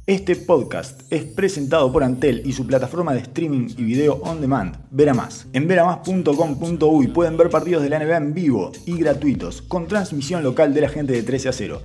Este podcast es presentado por Antel y su plataforma de streaming y video on demand, Veramás. En veramás.com.uy pueden ver partidos de la NBA en vivo y gratuitos, con transmisión local de la gente de 13 a 0.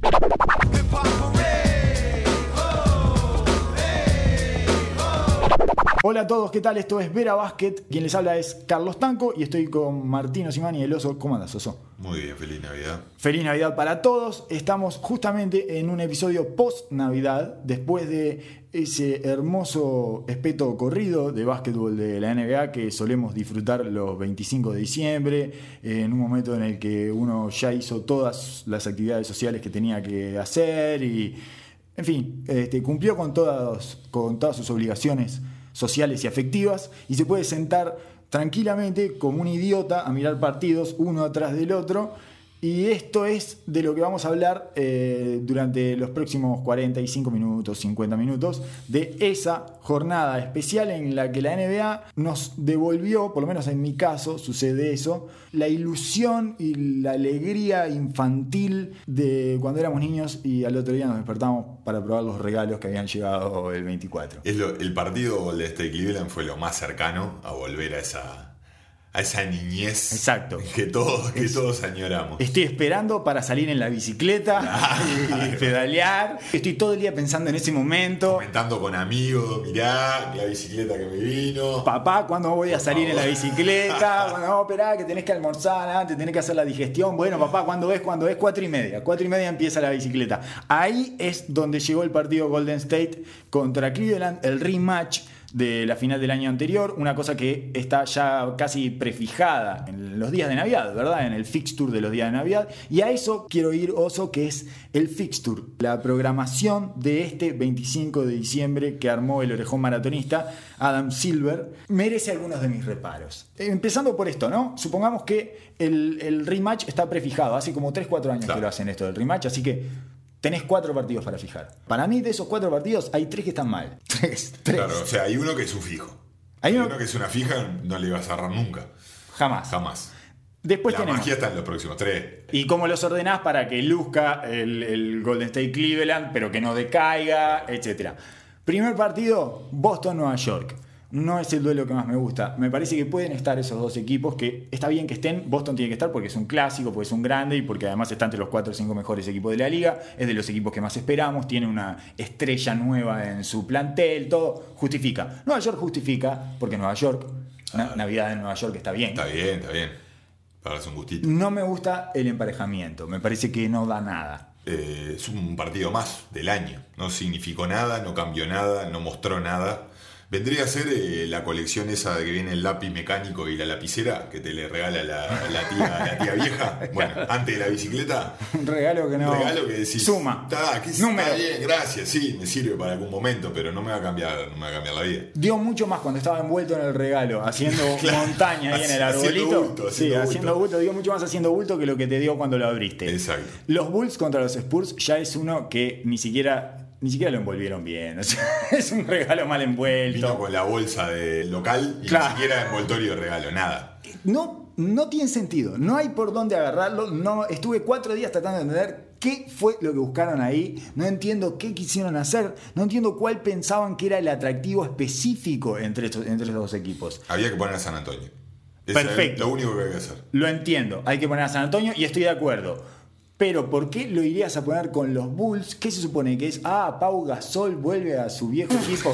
Hola a todos, ¿qué tal? Esto es Vera Basket. Quien les habla es Carlos Tanco y estoy con Martín Osimani, el Oso. ¿Cómo andas, Oso? Muy bien, feliz Navidad. Feliz Navidad para todos. Estamos justamente en un episodio post-Navidad, después de ese hermoso espeto corrido de básquetbol de la NBA que solemos disfrutar los 25 de diciembre, en un momento en el que uno ya hizo todas las actividades sociales que tenía que hacer y, en fin, cumplió con todas sus obligaciones sociales y afectivas y se puede sentar tranquilamente como un idiota a mirar partidos uno atrás del otro. Y esto es de lo que vamos a hablar durante los próximos 45 minutos, 50 minutos, de esa jornada especial en la que la NBA nos devolvió, por lo menos en mi caso sucede eso, la ilusión y la alegría infantil de cuando éramos niños y al otro día nos despertamos para probar los regalos que habían llegado el 24. El partido de Cleveland fue lo más cercano a volver a esa niñez. Exacto. que todos añoramos. Estoy esperando para salir en la bicicleta y pedalear. Estoy todo el día pensando en ese momento. Comentando con amigos, mirá la bicicleta que me vino. Papá, ¿cuándo voy a salir en la bicicleta? Bueno, esperá, que tenés que almorzar antes, tenés que hacer la digestión. Bueno, papá, ¿cuándo es? 4:30. 4:30 empieza la bicicleta. Ahí es donde llegó el partido Golden State contra Cleveland, el rematch de la final del año anterior, una cosa que está ya casi prefijada en los días de Navidad, ¿verdad? En el fixture de los días de Navidad. Y a eso quiero ir, Oso, que es el fixture, la programación de este 25 de diciembre que armó el orejón maratonista Adam Silver. Merece algunos de mis reparos. Empezando por esto, ¿no? Supongamos que el rematch está prefijado. Hace como 3-4 años que lo hacen esto del rematch, así que tenés 4 partidos para fijar. Para mí, de esos 4 partidos, hay 3 que están mal. 3. Claro, o sea, hay uno que es un fijo. Hay uno que es una fija, no le vas a agarrar nunca. Jamás. Después la magia está en los próximos 3. ¿Y cómo los ordenás para que luzca el Golden State Cleveland, pero que no decaiga, etcétera? Primer partido, Boston-Nueva York. No es el duelo que más me gusta. Me parece que pueden estar esos dos equipos, que está bien que estén. Boston tiene que estar porque es un clásico, porque es un grande y porque además está entre los 4 o 5 mejores equipos de la liga. Es de los equipos que más esperamos. Tiene una estrella nueva en su plantel. Todo justifica. Nueva York justifica porque Nueva York, Navidad en Nueva York está bien. Está bien. Para darse un gustito. No me gusta el emparejamiento. Me parece que no da nada. Es un partido más del año. No significó nada, no cambió nada, no mostró nada. Vendría a ser la colección esa de que viene el lápiz mecánico y la lapicera que te le regala la tía vieja. Bueno, antes de la bicicleta. Un regalo que no. Un regalo que decís. Suma. Está bien, gracias, sí, me sirve para algún momento, pero no me va a cambiar la vida. Dio mucho más cuando estaba envuelto en el regalo, haciendo montaña ahí en el arbolito. Haciendo bulto. Dio mucho más haciendo bulto que lo que te dio cuando lo abriste. Exacto. Los Bulls contra los Spurs ya es uno que ni siquiera lo envolvieron bien. O sea, es un regalo mal envuelto. Vino con la bolsa del local y ni siquiera envoltorio de regalo, nada. No tiene sentido. No hay por dónde agarrarlo. No, estuve 4 días tratando de entender qué fue lo que buscaron ahí. No entiendo qué quisieron hacer. No entiendo cuál pensaban que era el atractivo específico entre estos dos equipos. Había que poner a San Antonio. Perfecto. Es lo único que hay que hacer. Lo entiendo. Hay que poner a San Antonio y estoy de acuerdo. Pero ¿por qué lo irías a poner con los Bulls? ¿Qué se supone que es? Pau Gasol vuelve a su viejo equipo.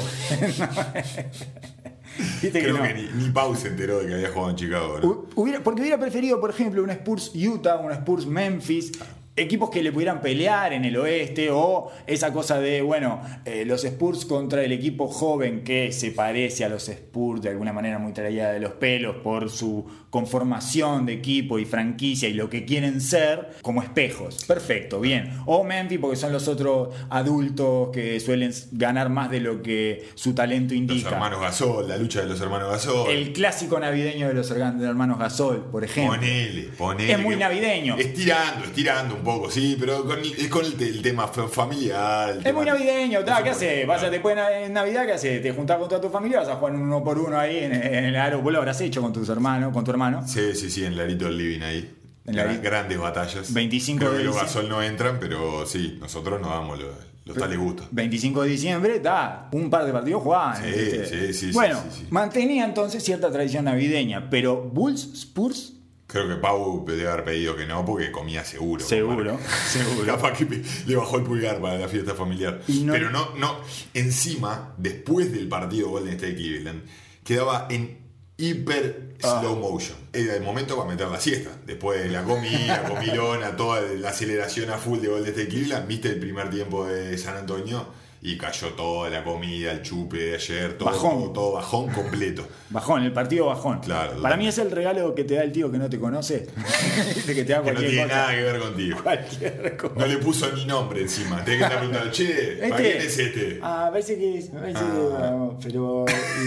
Creo que ni Pau se enteró de que había jugado en Chicago, ¿no? Porque hubiera preferido, por ejemplo, un Spurs Utah, un Spurs Memphis. Equipos que le pudieran pelear en el oeste, o esa cosa de, los Spurs contra el equipo joven que se parece a los Spurs de alguna manera muy traída de los pelos por su conformación de equipo y franquicia y lo que quieren ser como espejos. Perfecto, bien. O Memphis porque son los otros adultos que suelen ganar más de lo que su talento indica. Los hermanos Gasol, la lucha de los hermanos Gasol. El clásico navideño de los hermanos Gasol, por ejemplo. Ponele. Es muy navideño. Estirando un poco, sí, pero con el tema familiar. Es muy navideño, ¿qué haces? Después en Navidad, ¿qué haces? Te juntás con toda tu familia, vas a jugar 1 por 1 ahí en el aeropuerto. Lo habrás hecho con tu hermano. Sí, en la Little Living ahí. Grandes batallas. 25 Creo de que los diciembre. Gasol no entran, pero sí, nosotros nos damos Los tales gustos. 25 de diciembre, un par de partidos jugaban. Sí. Bueno, sí. mantenía entonces cierta tradición navideña, pero Bulls, Spurs... Creo que Pau debe haber pedido que no, porque comía seguro. Seguro. Capaz que le bajó el pulgar para la fiesta familiar. Pero no. Encima, después del partido Golden State Cleveland, quedaba en hiper slow motion. Era el momento para meter la siesta. Después de la comilona, toda la aceleración a full de Golden State Cleveland, viste el primer tiempo de San Antonio y cayó toda la comida, el chupe de ayer, todo bajón completo. Bajón, el partido bajón. Claro. Para mí es el regalo que te da el tío que no te conoce. que no tiene nada que ver contigo. Cualquier cosa. No le puso ni nombre encima. Tenés que estar preguntando, che, ¿para quién es este? Parece que es. Pero.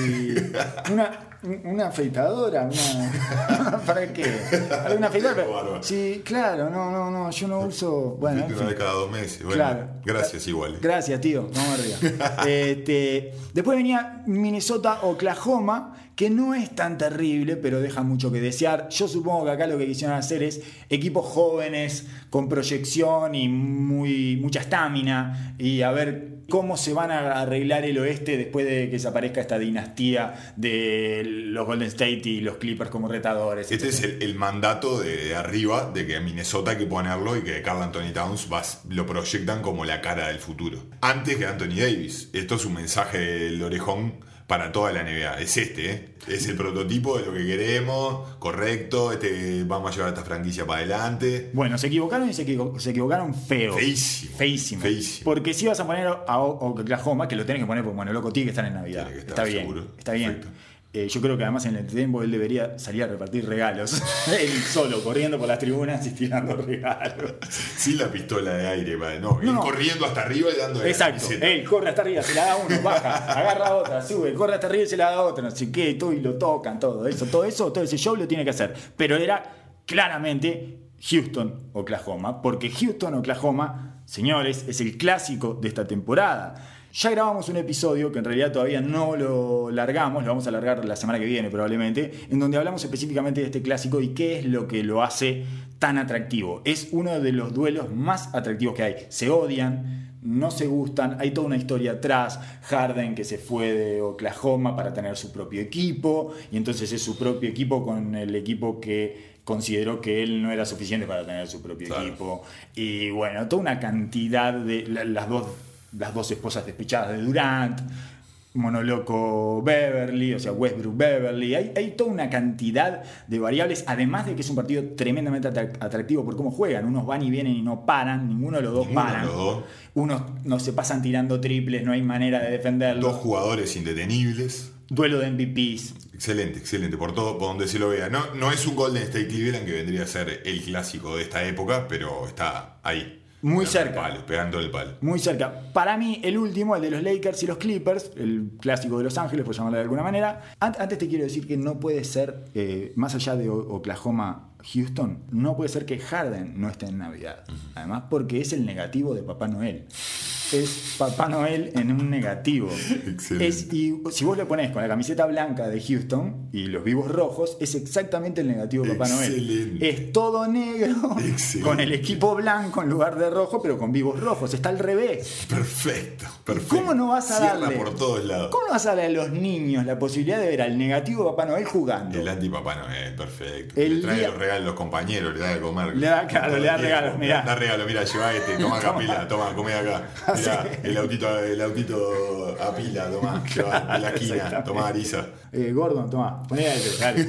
Una afeitadora, ¿para qué? Una afeitadora. Sí, claro, no, yo no uso. Bueno, una vez cada 2 meses. Bueno, claro. Gracias, igual. Gracias, tío. Vamos arriba. Después venía Minnesota, Oklahoma, que no es tan terrible, pero deja mucho que desear. Yo supongo que acá lo que quisieron hacer es equipos jóvenes, con proyección y mucha estamina, y a ver cómo se van a arreglar el oeste después de que desaparezca esta dinastía de los Golden State y los Clippers como retadores. Este es el mandato de arriba, de que a Minnesota hay que ponerlo y que Karl Anthony Towns lo proyectan como la cara del futuro. Antes que Anthony Davis. Esto es un mensaje del orejón para toda la NBA. Es es el prototipo de lo que queremos, correcto, vamos a llevar esta franquicia para adelante. Bueno, se equivocaron y se equivocaron feo. Feísimo. Porque si vas a poner a Oklahoma, que lo tenés que poner porque loco tiene que estar en Navidad. Tiene que Está estar, bien, seguro. Está bien. Yo creo que además en el tiempo él debería salir a repartir regalos. Él solo, corriendo por las tribunas y tirando regalos. Sin la pistola de aire, él corriendo hasta arriba y dándole. Exacto, él corre hasta arriba, se la da uno, baja, agarra otra, sube, corre hasta arriba y se la da otra, no sé qué, todo, y lo tocan, todo ese show lo tiene que hacer. Pero era claramente Houston, Oklahoma, porque Houston, Oklahoma, señores, es el clásico de esta temporada. Ya grabamos un episodio que en realidad todavía no lo largamos, lo vamos a largar la semana que viene probablemente, en donde hablamos específicamente de este clásico y qué es lo que lo hace tan atractivo. Es uno de los duelos más atractivos que hay. Se odian, no se gustan, hay toda una historia atrás. Harden, que se fue de Oklahoma para tener su propio equipo, y entonces es su propio equipo con el equipo que consideró que él no era suficiente para tener su propio equipo. Y bueno, toda una cantidad de las dos esposas despechadas de Durant, monoloco Beverly, o sea, Westbrook Beverly. Hay toda una cantidad de variables, además de que es un partido tremendamente atractivo por cómo juegan. Unos van y vienen y no paran, ninguno de los dos paran. Unos no se pasan tirando triples, no hay manera de defenderlos. 2 jugadores indetenibles. Duelo de MVPs. Excelente, por donde se lo vea. No es un Golden State Cleveland que vendría a ser el clásico de esta época, pero está ahí. Muy cerca. Pegando el palo. Muy cerca. Para mí, el último, el de los Lakers y los Clippers, el clásico de Los Ángeles, por llamarlo de alguna manera. Antes te quiero decir que no puede ser, más allá de Oklahoma, Houston, no puede ser que Harden no esté en Navidad. Además, porque es el negativo de Papá Noel. Es Papá Noel en un negativo. Excelente. Y si vos le ponés con la camiseta blanca de Houston y los vivos rojos, es exactamente el negativo de Papá Noel. Es todo negro. Excelente. Con el equipo blanco en lugar de rojo, pero con vivos rojos. Está al revés. Perfecto. ¿Cómo no vas a darle? Por todos lados. ¿Cómo no vas a darle a los niños la posibilidad de ver al negativo de Papá Noel jugando? El anti-Papá Noel, perfecto. Le trae los regalos a los compañeros, le da de comer. Le da regalos, mirá. Da regalos, mirá, lleva toma acá pila, toma, comé acá. Mirá, el autito a pila, tomá, lleva en la esquina, tomá Arisa. Gordon, tomá, poné a este, dale.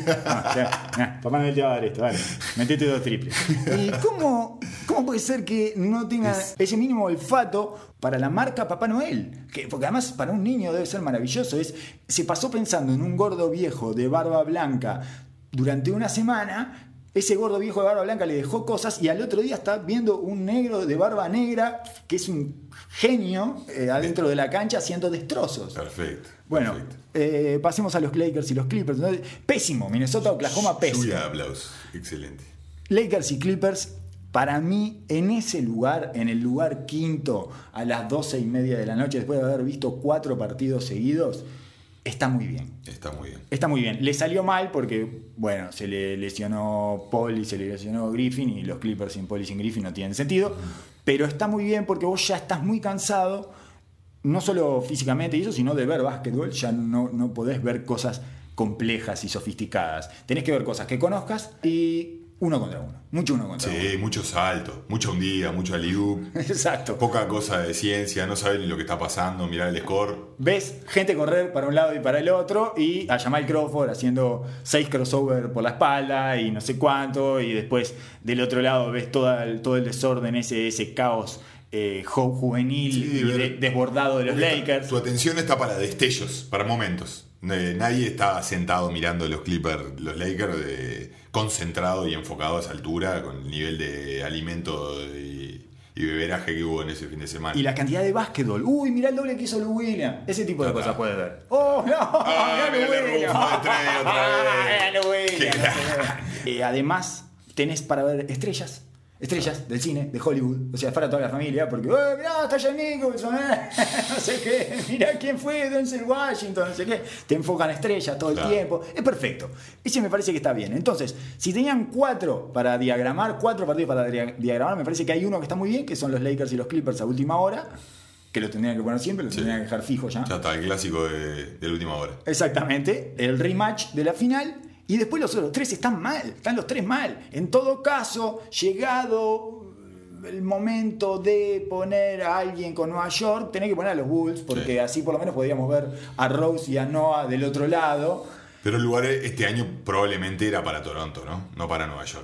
Papá Noel te va a dar esto, dale. Metete 2 triples. ¿Y cómo puede ser que no tenga ese mínimo olfato para la marca Papá Noel? Porque además para un niño debe ser maravilloso. Se pasó pensando en un gordo viejo de barba blanca durante una semana. Ese gordo viejo de barba blanca le dejó cosas y al otro día está viendo un negro de barba negra que es un genio adentro de la cancha haciendo destrozos. Perfecto. Bueno, pasemos a los Lakers y los Clippers. Pésimo. Minnesota, Oklahoma, pésimo. Lluvia de aplausos. Excelente. Lakers y Clippers, para mí, en ese lugar, en el lugar quinto, a las 12:30 de la noche, después de haber visto 4 partidos seguidos, está muy bien. Está muy bien. Le salió mal porque, bueno, se le lesionó Paul y se le lesionó Griffin, y los Clippers sin Paul y sin Griffin no tienen sentido. Pero está muy bien porque vos ya estás muy cansado, no solo físicamente y eso, sino de ver básquetbol. Ya no podés ver cosas complejas y sofisticadas. Tenés que ver cosas que conozcas y uno contra uno. Mucho uno contra uno. Sí, mucho salto, mucho hundida, mucho alley-oop. Exacto. Poca cosa de ciencia, no sabes ni lo que está pasando, mirar el score. Ves gente correr para un lado y para el otro y a Jamal Crawford haciendo 6 crossover por la espalda y no sé cuánto, y después del otro lado ves todo el desorden, ese caos juvenil y desbordado de los Lakers. Tu atención está para destellos, para momentos. Nadie está sentado mirando los Clippers, los Lakers, concentrado y enfocado a esa altura con el nivel de alimento y beberaje que hubo en ese fin de semana. Y la cantidad de básquetbol. Uy, mirá el doble que hizo Lou Williams. Ese tipo de cosas puedes ver. ¡Oh, no! Mirá Lou Williams. Otra vez. Además, tenés para ver estrellas del cine, de Hollywood, o sea, para toda la familia, porque mirá, está Jack Nicholson, no sé qué, mirá quién fue Denzel Washington, no sé qué, te enfocan estrellas todo el tiempo, es perfecto, ese me parece que está bien. Entonces, si tenían 4 partidos para diagramar, me parece que hay uno que está muy bien, que son los Lakers y los Clippers a última hora, que lo tendrían que poner siempre, lo tendrían que dejar fijo ya. Ya está, el clásico de la última hora. Exactamente, el rematch de la final. Y después los otros 3 están los 3 mal. En todo caso, llegado el momento de poner a alguien con Nueva York, tenés que poner a los Bulls, porque así por lo menos podíamos ver a Rose y a Noah del otro lado. Pero el lugar este año probablemente era para Toronto, ¿no? No para Nueva York.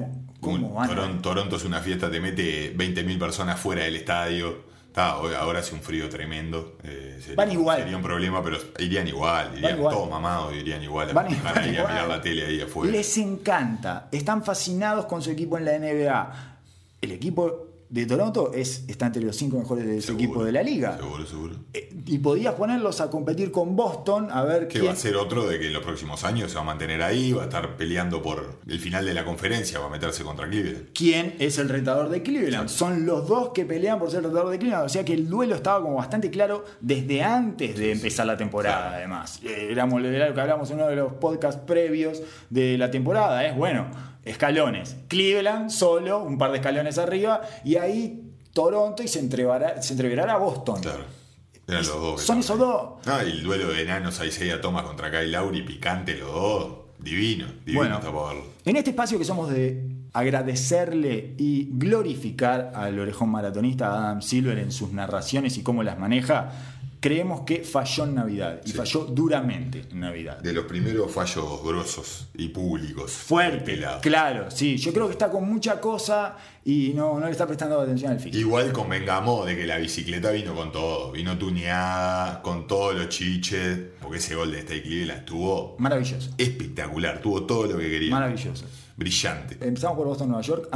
¿Cómo van? Toronto es una fiesta, te mete 20.000 personas fuera del estadio. Ahora hace un frío tremendo. Van igual. Sería un problema, pero irían igual. Todos mamados, irían igual. Van a mirar la tele ahí afuera. Les encanta. Están fascinados con su equipo en la NBA. El equipo de Toronto está entre los 5 mejores equipos de la liga. Seguro. Y podías ponerlos a competir con Boston, a ver que va a ser otro de que en los próximos años se va a mantener ahí, va a estar peleando por el final de la conferencia, va a meterse contra Cleveland. ¿Quién es el retador de Cleveland? Son los dos que pelean por ser el retador de Cleveland. O sea que el duelo estaba como bastante claro desde antes de empezar la temporada, claro. Además. Éramos lo que hablamos en uno de los podcasts previos de la temporada. Escalones. Cleveland solo, un par de escalones arriba, y ahí Toronto, y se entreverará a Boston. Claro. Eran los dos. Son esos dos. Y el duelo de enanos Isaiah Thomas contra Kyle Lowry, picante los dos. Divino bueno, está para verlo. En este espacio que somos de agradecerle y glorificar al orejón maratonista Adam Silver en sus narraciones y cómo las maneja, creemos que falló en Navidad, y falló duramente en Navidad. De los primeros fallos grosos y públicos. Fuerte, claro, sí. Yo creo que está con mucha cosa y no le está prestando atención al físico. Igual convengamos de que la bicicleta vino con todo, vino tuneada, con todos los chiches, porque ese gol de Stay Cleveland estuvo maravilloso. Espectacular, tuvo todo lo que quería. Maravilloso. Brillante. Empezamos por Boston, Nueva York.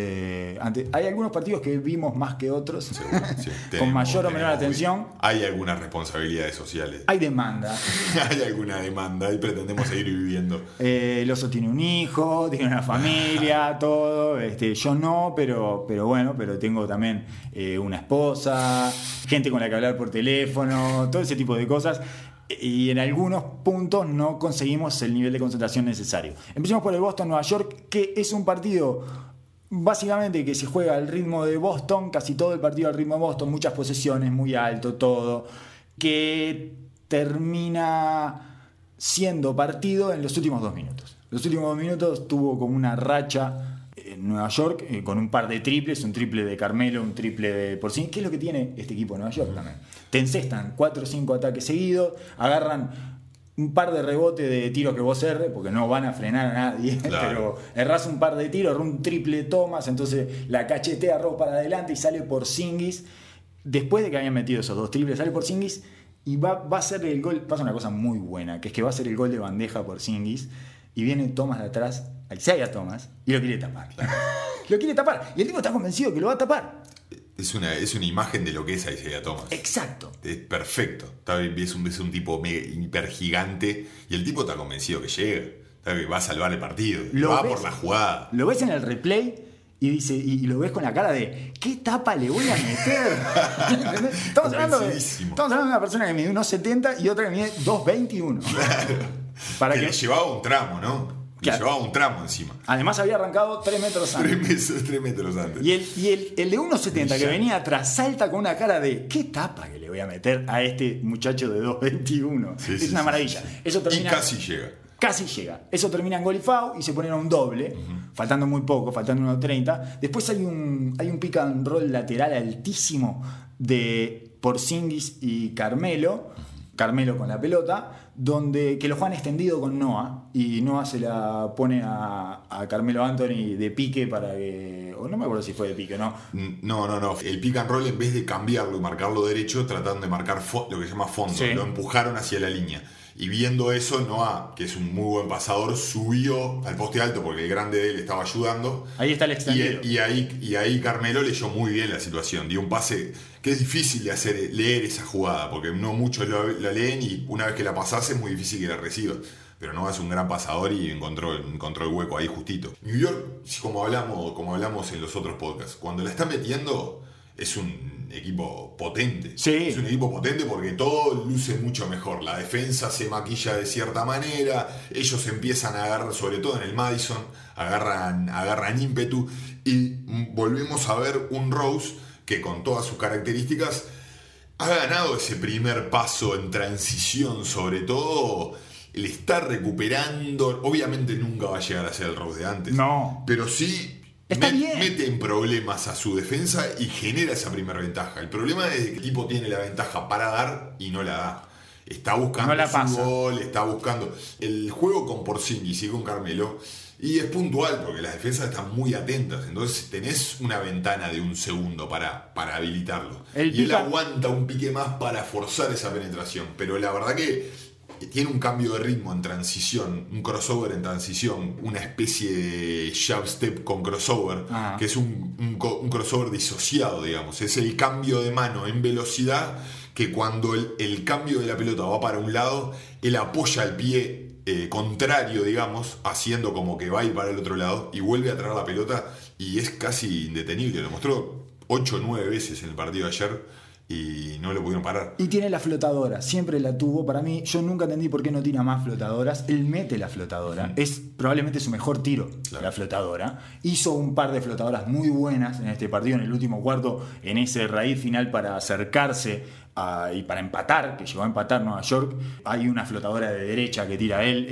Hay algunos partidos que vimos más que otros, sí, con mayor o menor atención. Hay algunas responsabilidades sociales. Hay demanda. Hay alguna demanda y pretendemos seguir viviendo. El oso tiene un hijo, tiene una familia, todo. Yo no, pero bueno, pero tengo también una esposa, gente con la que hablar por teléfono, todo ese tipo de cosas. Y en algunos puntos no conseguimos el nivel de concentración necesario. Empecemos por el Boston-Nueva York, que es un partido básicamente que se juega al ritmo de Boston, casi todo el partido al ritmo de Boston, muchas posesiones, muy alto, todo, que termina siendo partido en los últimos 2 minutos. Los últimos 2 minutos tuvo como una racha en Nueva York, con un par de triples, un triple de Carmelo, un triple de Porzingis. ¿Qué es lo que tiene este equipo de Nueva York también? Te encestan 4 o 5 ataques seguidos, agarran un par de rebotes de tiros que vos erres, porque no van a frenar a nadie, claro. Pero erras un par de tiros, un triple Thomas, entonces la cachetea Rose para adelante y sale Porzingis. Después de que habían metido esos 2 triples, sale Porzingis y va a ser el gol. Pasa una cosa muy buena, que es que va a ser el gol de bandeja Porzingis, y viene Thomas de atrás, Isaiah Thomas, y lo quiere tapar. Lo quiere tapar, y el tipo está convencido que lo va a tapar. Es una imagen de lo que es Isaiah Thomas. Exacto. Es perfecto. Es un tipo hiper gigante, y el tipo está convencido que llega, que va a salvar el partido, va por la jugada. Lo ves en el replay y dice, y lo ves con la cara de ¿qué tapa le voy a meter? Estamos hablando de una persona que mide 1,70 y otra que mide 2,21. Claro. Para que le llevaba un tramo, ¿no? Le llevaba un tramo encima. Además había arrancado 3 metros antes. 3 metros antes. Y el de 1.70 que venía atrás salta con una cara de ¿qué tapa que le voy a meter a este muchacho de 2.21? Sí, es una maravilla. Sí. Eso termina, y casi llega. Casi llega. Eso termina en gol y foul y se ponen a un doble, faltando muy poco, faltando 1.30. Después hay un pick and roll lateral altísimo de Porzingis y Carmelo con la pelota, que lo juegan extendido con Noah, y Noah se la pone a Carmelo Anthony de pique para que... O no me acuerdo si fue de pique, ¿no? No. El pick and roll, en vez de cambiarlo y marcarlo derecho, trataron de marcar lo que se llama fondo. Sí. Lo empujaron hacia la línea. Y viendo eso, Noah, que es un muy buen pasador, subió al poste alto porque el grande de él estaba ayudando. Ahí está el extendido. Y ahí Carmelo leyó muy bien la situación. Dio un pase que es difícil de leer esa jugada, porque no muchos la leen y una vez que la pasás es muy difícil que la recibas. Pero Noah es un gran pasador y encontró el hueco ahí justito. New York, como hablamos en los otros podcasts, cuando la está metiendo es un equipo potente. Sí. Es un equipo potente porque todo luce mucho mejor. La defensa se maquilla de cierta manera, ellos empiezan a agarrar, sobre todo en el Madison, agarran ímpetu y volvemos a ver un Rose que con todas sus características ha ganado ese primer paso en transición, sobre todo le está recuperando. Obviamente nunca va a llegar a ser el Rose de antes. No. Pero sí mete en problemas a su defensa y genera esa primera ventaja. El problema es que el equipo tiene la ventaja para dar y no la da. Está buscando su gol, está buscando el juego con Porzingis y con Carmelo, y es puntual porque las defensas están muy atentas. Entonces tenés una ventana de un segundo para habilitarlo. Y él aguanta un pique más para forzar esa penetración. Pero la verdad que tiene un cambio de ritmo en transición, un crossover en transición, una especie de jab step con crossover, que es un crossover disociado, digamos. Es el cambio de mano en velocidad, que cuando el cambio de la pelota va para un lado, él apoya el pie contrario, digamos, haciendo como que va a ir para el otro lado y vuelve a traer la pelota, y es casi indetenible. Lo mostró 8 o 9 veces en el partido de ayer y no lo pudieron parar. Y tiene la flotadora, siempre la tuvo. Para mí, yo nunca entendí por qué no tira más flotadoras. Él mete la flotadora, es probablemente su mejor tiro, claro. La flotadora. Hizo un par de flotadoras muy buenas en este partido, en el último cuarto, en ese raíz final para acercarse y para empatar, que llegó a empatar Nueva York. Hay una flotadora de derecha que tira él.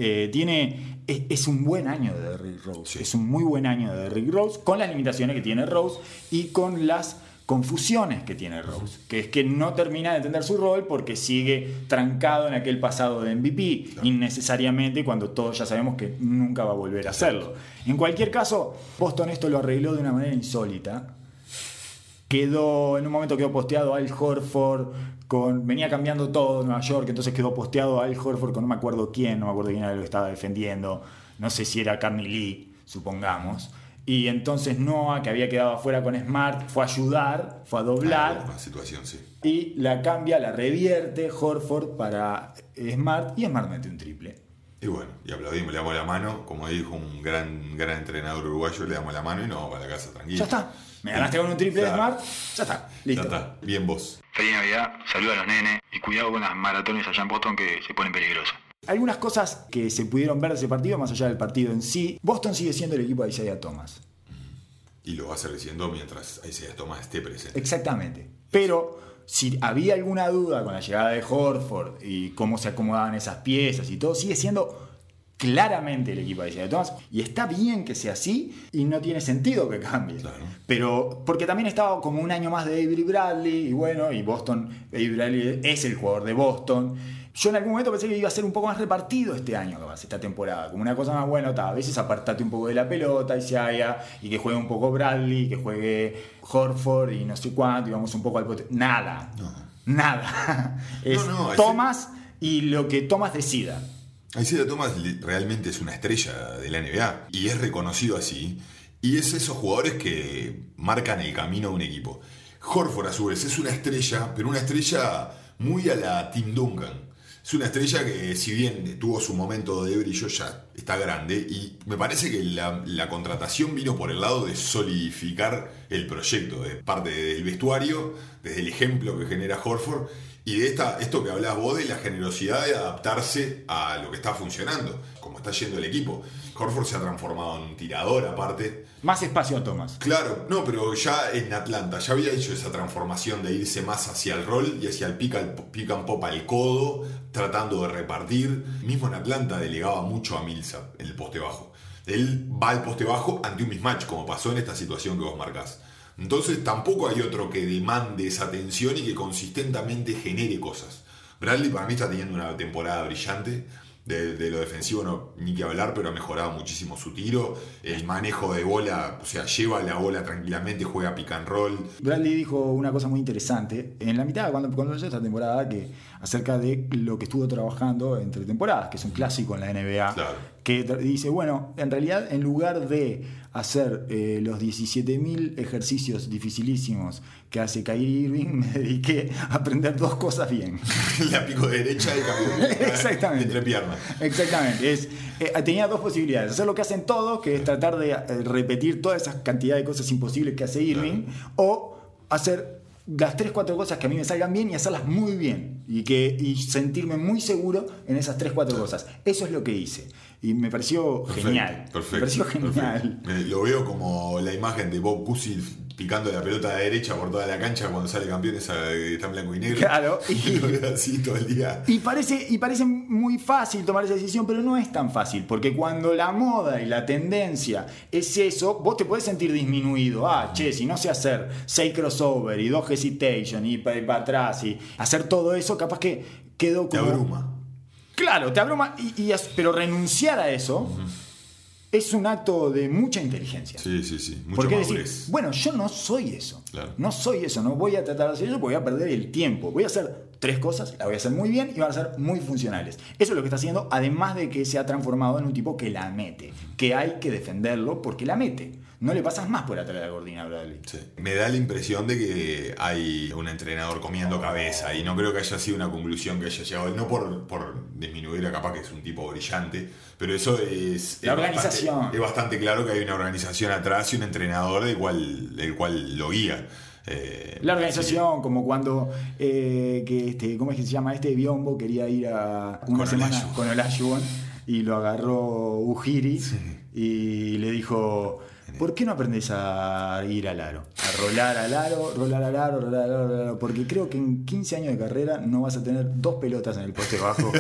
Es un buen año de Derrick Rose. Sí. Es un muy buen año de Derrick Rose, con las limitaciones que tiene Rose y con las confusiones que tiene Rose, que es que no termina de entender su rol porque sigue trancado en aquel pasado de MVP, claro, innecesariamente, cuando todos ya sabemos que nunca va a volver a hacerlo. En cualquier caso, Boston esto lo arregló de una manera insólita. En un momento quedó posteado Al Horford, venía cambiando todo Nueva York, entonces quedó posteado Al Horford con no me acuerdo quién era lo que estaba defendiendo, no sé si era Carney Lee, supongamos. Y entonces Noah, que había quedado afuera con Smart, fue a ayudar, fue a doblar. Una situación, sí. Y la cambia, la revierte Horford para Smart, y Smart mete un triple. Y bueno, y aplaudimos, le damos la mano, como dijo un gran entrenador uruguayo, le damos la mano y nos vamos para la casa tranquilo. Ya está. Me ganaste con un triple de Smart, ya está. Listo. Ya está. Bien vos. Feliz Navidad, saludos a los nenes y cuidado con las maratones allá en Boston que se ponen peligrosas. Algunas cosas que se pudieron ver de ese partido, más allá del partido en sí. Boston sigue siendo el equipo de Isaiah Thomas. Y lo va a seguir siendo mientras Isaiah Thomas esté presente. Exactamente. Pero si había alguna duda con la llegada de Horford y cómo se acomodaban esas piezas y todo, sigue siendo claramente el equipo de Isaiah Thomas. Y está bien que sea así y no tiene sentido que cambie. Claro. Pero porque también estaba como un año más de Avery Bradley y bueno, y Avery Bradley es el jugador de Boston. Yo en algún momento pensé que iba a ser un poco más repartido este año, capaz, esta temporada. Como una cosa más buena, a veces apartate un poco de la pelota y que juegue un poco Bradley, que juegue Horford y no sé cuánto, y vamos un poco al pote. Nada. Es Thomas y lo que Thomas decida. Isaiah Thomas realmente es una estrella de la NBA y es reconocido así. Y es esos jugadores que marcan el camino de un equipo. Horford, a su vez, es una estrella, pero una estrella muy a la Tim Duncan. Es una estrella que, si bien tuvo su momento de brillo, ya está grande. Y me parece que la contratación vino por el lado de solidificar el proyecto, de parte del vestuario, desde el ejemplo que genera Horford, Y de esto que hablás vos, de la generosidad de adaptarse a lo que está funcionando, como está yendo el equipo. Horford se ha transformado en un tirador aparte. Más espacio a Thomas. Claro, no, pero ya en Atlanta ya había hecho esa transformación de irse más hacia el rol y hacia el pick and pop al codo, tratando de repartir. Mismo en Atlanta delegaba mucho a Millsap en el poste bajo. Él va al poste bajo ante un mismatch, como pasó en esta situación que vos marcás. Entonces tampoco hay otro que demande esa atención y que consistentemente genere cosas. Bradley para mí está teniendo una temporada brillante. De lo defensivo no ni que hablar, pero ha mejorado muchísimo su tiro, el manejo de bola, o sea, lleva la bola tranquilamente, juega pick and roll. Bradley dijo una cosa muy interesante en la mitad, cuando empezó esta temporada, que acerca de lo que estuvo trabajando entre temporadas, que es un clásico en la NBA. Claro. Que dice, bueno, en realidad en lugar de hacer los 17.000 ejercicios dificilísimos que hace Kyrie Irving, me dediqué a aprender dos cosas bien. La pico derecha y cambio Exactamente. Entre piernas. Exactamente. Tenía dos posibilidades. Hacer lo que hacen todos, que es tratar de repetir toda esa cantidad de cosas imposibles que hace Irving, o hacer las 3-4 cosas que a mí me salgan bien y hacerlas muy bien y sentirme muy seguro en esas 3-4 cosas. Eso es lo que hice y me pareció genial. Perfecto, me pareció genial. Lo veo como la imagen de Bob Cousy picando la pelota de derecha por toda la cancha cuando sale campeón, está en blanco y negro. Claro. Lo veo así todo el día. Y parece muy fácil tomar esa decisión, pero no es tan fácil, porque cuando la moda y la tendencia es eso, vos te podés sentir disminuido. Che, si no sé hacer 6 crossover y 2 hesitation y para atrás y hacer todo eso, capaz que quedó como... Te abruma. Claro, te abruma, pero renunciar a eso es un acto de mucha inteligencia. Sí. Mucho porque madurez. decir, bueno, yo no soy eso. Claro. No soy eso, no voy a tratar de hacer eso porque voy a perder el tiempo. Voy a hacer 3 cosas, las voy a hacer muy bien y van a ser muy funcionales. Eso es lo que está haciendo, además de que se ha transformado en un tipo que la mete, que hay que defenderlo porque la mete. No le pasas más por atrás de la cortina a Bradley. Sí. Me da la impresión de que hay un entrenador comiendo cabeza y no creo que haya sido una conclusión que haya llegado, no por disminuir a capaz que es un tipo brillante, pero eso es... La organización. Es bastante claro que hay una organización atrás y un entrenador del cual lo guía. La organización, sí. Como cuando ¿cómo es que se llama? Biombo quería ir a una semana con Olajuwon y lo agarró Ujiri, sí. Y le dijo: ¿por qué no aprendes a ir al aro? A rolar al aro, porque creo que en 15 años de carrera no vas a tener 2 pelotas en el poste bajo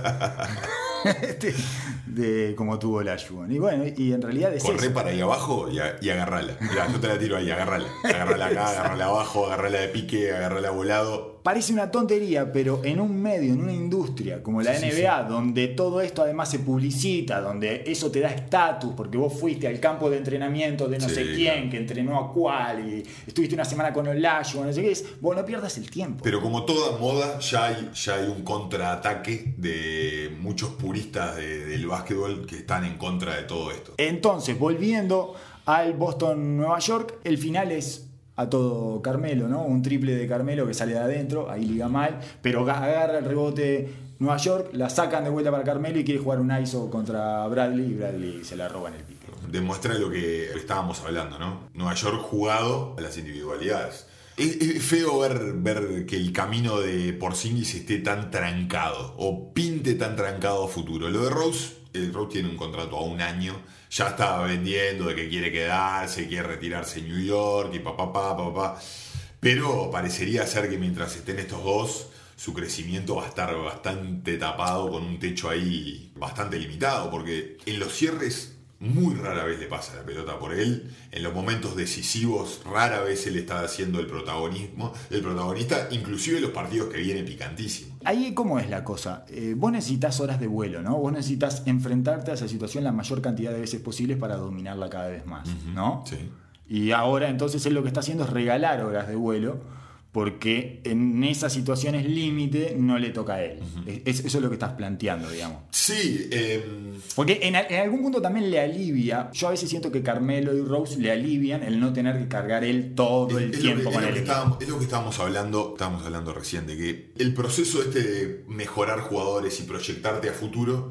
como tuvo Olajuwon. Y bueno, y en realidad es corre eso. Para ahí abajo y agarrala. Mirá, yo te la tiro ahí, agarrala. Agarrala acá, agarrala abajo, agarrala de pique, agarrala volado. Parece una tontería, pero en un medio, en una industria como la NBA, donde todo esto además se publicita, donde eso te da estatus, porque vos fuiste al campo de entrenamiento de no sé quién, claro, que entrenó a cuál, y estuviste una semana con Olajuwon, no sé qué, vos no pierdas el tiempo. Pero como toda moda, ya hay un contraataque de muchos puristas del básquetbol que están en contra de todo esto. Entonces, volviendo al Boston-Nueva York, el final es a todo Carmelo, ¿no? Un triple de Carmelo que sale de adentro, ahí liga mal, pero agarra el rebote Nueva York, la sacan de vuelta para Carmelo y quiere jugar un ISO contra Bradley y Bradley se la roba en el pique. Demuestra lo que estábamos hablando, ¿no? Nueva York jugado a las individualidades. Es feo ver que el camino de Porzingis esté tan trancado o pinte tan trancado a futuro. Lo de Rose tiene un contrato a 1 año, ya estaba vendiendo de que quiere quedarse, quiere retirarse en New York y papá. Pero parecería ser que mientras estén estos dos, su crecimiento va a estar bastante tapado, con un techo ahí bastante limitado, porque en los cierres muy rara vez le pasa la pelota por él. En los momentos decisivos rara vez él está haciendo el protagonista, inclusive en los partidos que viene picantísimo. Ahí cómo es la cosa, vos necesitas horas de vuelo, ¿no? Vos necesitas enfrentarte a esa situación la mayor cantidad de veces posibles para dominarla cada vez más, ¿no? Sí. Y ahora entonces él lo que está haciendo es regalar horas de vuelo, porque en esas situaciones límite no le toca a él. Eso es lo que estás planteando, digamos. Sí. Porque en algún punto también le alivia. Yo a veces siento que Carmelo y Rose le alivian el no tener que cargar él todo el tiempo con él. Es lo que estábamos hablando recién, de que el proceso de mejorar jugadores y proyectarte a futuro,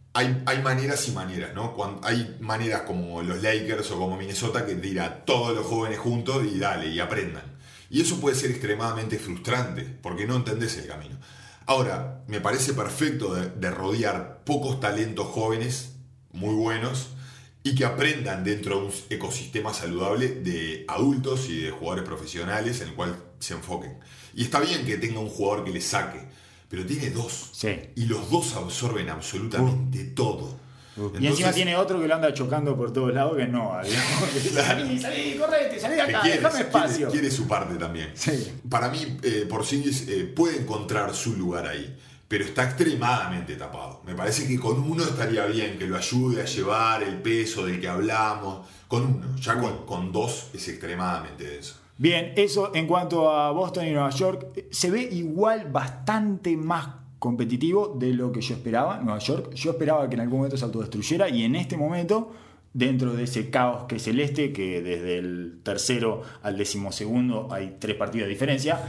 hay maneras y maneras, ¿no? Hay maneras como los Lakers o como Minnesota que tira a todos los jóvenes juntos y dale, y aprendan. Y eso puede ser extremadamente frustrante, porque no entendés el camino. Ahora, me parece perfecto de rodear pocos talentos jóvenes, muy buenos, y que aprendan dentro de un ecosistema saludable de adultos y de jugadores profesionales en el cual se enfoquen. Y está bien que tenga un jugador que le saque, pero tiene dos. Sí. Y los dos absorben absolutamente todo. Entonces, y encima tiene otro que lo anda chocando por todos lados, que no. Claro. Salí, correte, salí de acá, déjame espacio. Quiere su parte también. Sí. Para mí, Porzingis puede encontrar su lugar ahí, pero está extremadamente tapado. Me parece que con uno estaría bien, que lo ayude a llevar el peso del que hablamos. Con uno, ya con dos es extremadamente denso. Bien, eso en cuanto a Boston y Nueva York, se ve igual bastante más competitivo de lo que yo esperaba. Nueva York, yo esperaba que en algún momento se autodestruyera, y en este momento, dentro de ese caos que es el este, que desde el tercero al 12º hay 3 partidos de diferencia,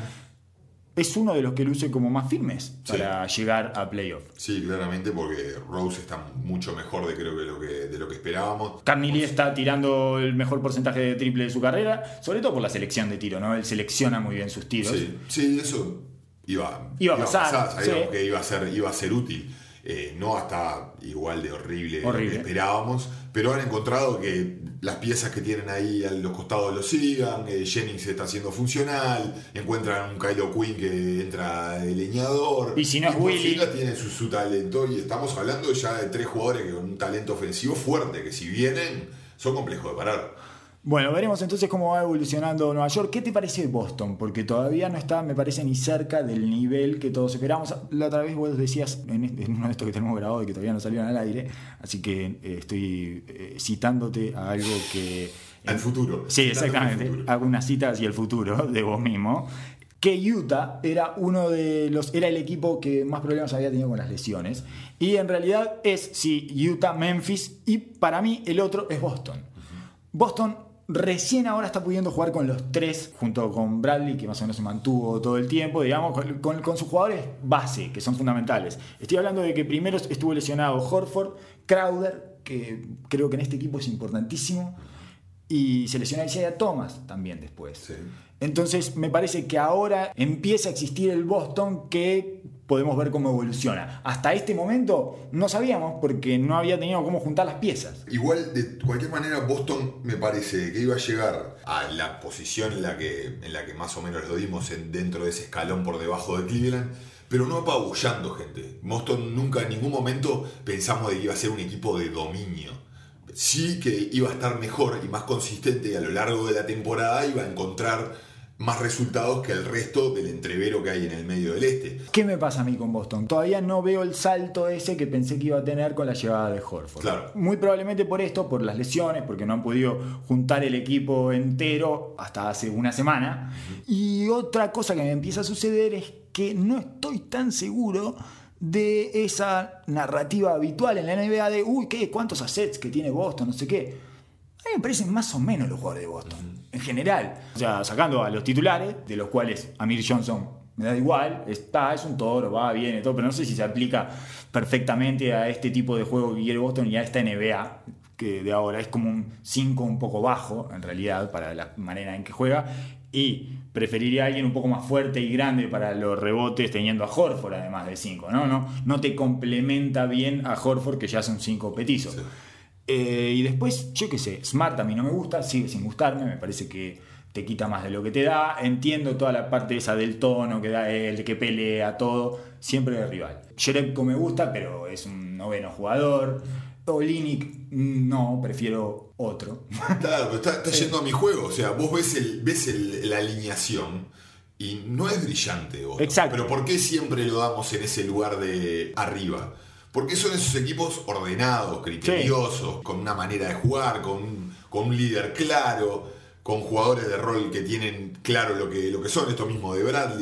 es uno de los que luce como más firmes para llegar a playoff. Sí, claramente, porque Rose está mucho mejor de lo que esperábamos. Carney está tirando el mejor porcentaje de triple de su carrera, sobre todo por la selección de tiro, ¿no? Él selecciona muy bien sus tiros. Sí, eso iba a pasar. Sabíamos que iba a ser útil. No hasta igual de horrible. Lo que esperábamos, pero han encontrado que las piezas que tienen ahí a los costados lo sigan. Jennings está siendo funcional, encuentran un Kylo Quinn que entra de leñador, y si no es Willy, tiene su talento, y estamos hablando ya de 3 jugadores con un talento ofensivo fuerte, que si vienen son complejos de parar. Bueno, veremos entonces cómo va evolucionando Nueva York. ¿Qué te parece Boston? Porque todavía no está, me parece, ni cerca del nivel que todos esperamos. La otra vez vos decías en uno de estos que tenemos grabado y que todavía no salieron al aire, así que estoy citándote a algo que... Al futuro. Sí, exactamente. Hago unas citas hacia el futuro de vos mismo. Que Utah era el equipo que más problemas había tenido con las lesiones. Y en realidad es, sí, Utah, Memphis, y para mí el otro es Boston. Boston recién ahora está pudiendo jugar con los 3, junto con Bradley, que más o menos se mantuvo todo el tiempo, digamos, con sus jugadores base, que son fundamentales. Estoy hablando de que primero estuvo lesionado Horford, Crowder, que creo que en este equipo es importantísimo, y se lesionó Isaiah Thomas también después. Sí. Entonces me parece que ahora empieza a existir el Boston que podemos ver cómo evoluciona. Hasta este momento no sabíamos, porque no había tenido cómo juntar las piezas. Igual, de cualquier manera, Boston me parece que iba a llegar a la posición en la que más o menos lo dimos dentro de ese escalón por debajo de Cleveland, pero no apabullando, gente. Boston nunca en ningún momento pensamos de que iba a ser un equipo de dominio. Sí que iba a estar mejor y más consistente, y a lo largo de la temporada iba a encontrar más resultados que el resto del entrevero que hay en el medio del este. ¿Qué me pasa a mí con Boston? Todavía no veo el salto ese que pensé que iba a tener con la llegada de Horford. Claro. Muy probablemente por esto, por las lesiones, porque no han podido juntar el equipo entero hasta hace una semana. Y otra cosa que me empieza a suceder es que no estoy tan seguro de esa narrativa habitual en la NBA de ¿cuántos assets que tiene Boston? No sé qué. A mí me parecen más o menos los jugadores de Boston, en general. O sea, sacando a los titulares, de los cuales Amir Johnson me da igual, es un toro, va, viene, todo, pero no sé si se aplica perfectamente a este tipo de juego que quiere Boston y a esta NBA, que de ahora es como un 5 un poco bajo, en realidad, para la manera en que juega. Y preferiría a alguien un poco más fuerte y grande para los rebotes, teniendo a Horford además de 5, no te complementa bien a Horford, que ya son 5 petizos. Sí. Y después, yo qué sé, Smart a mí no me gusta, sigue sin gustarme, me parece que te quita más de lo que te da. Entiendo toda la parte esa del tono que da él, de que pelea todo, siempre de rival. Jerebko me gusta, pero es un 9º jugador. Olynyk, no, prefiero otro. Claro, pero está yendo a mi juego. O sea, vos ves la alineación y no es brillante. Exacto. Pero ¿por qué siempre lo damos en ese lugar de arriba? Porque son esos equipos ordenados, criteriosos, sí, con una manera de jugar, con un líder claro, con jugadores de rol que tienen claro lo que son. Esto mismo de Bradley,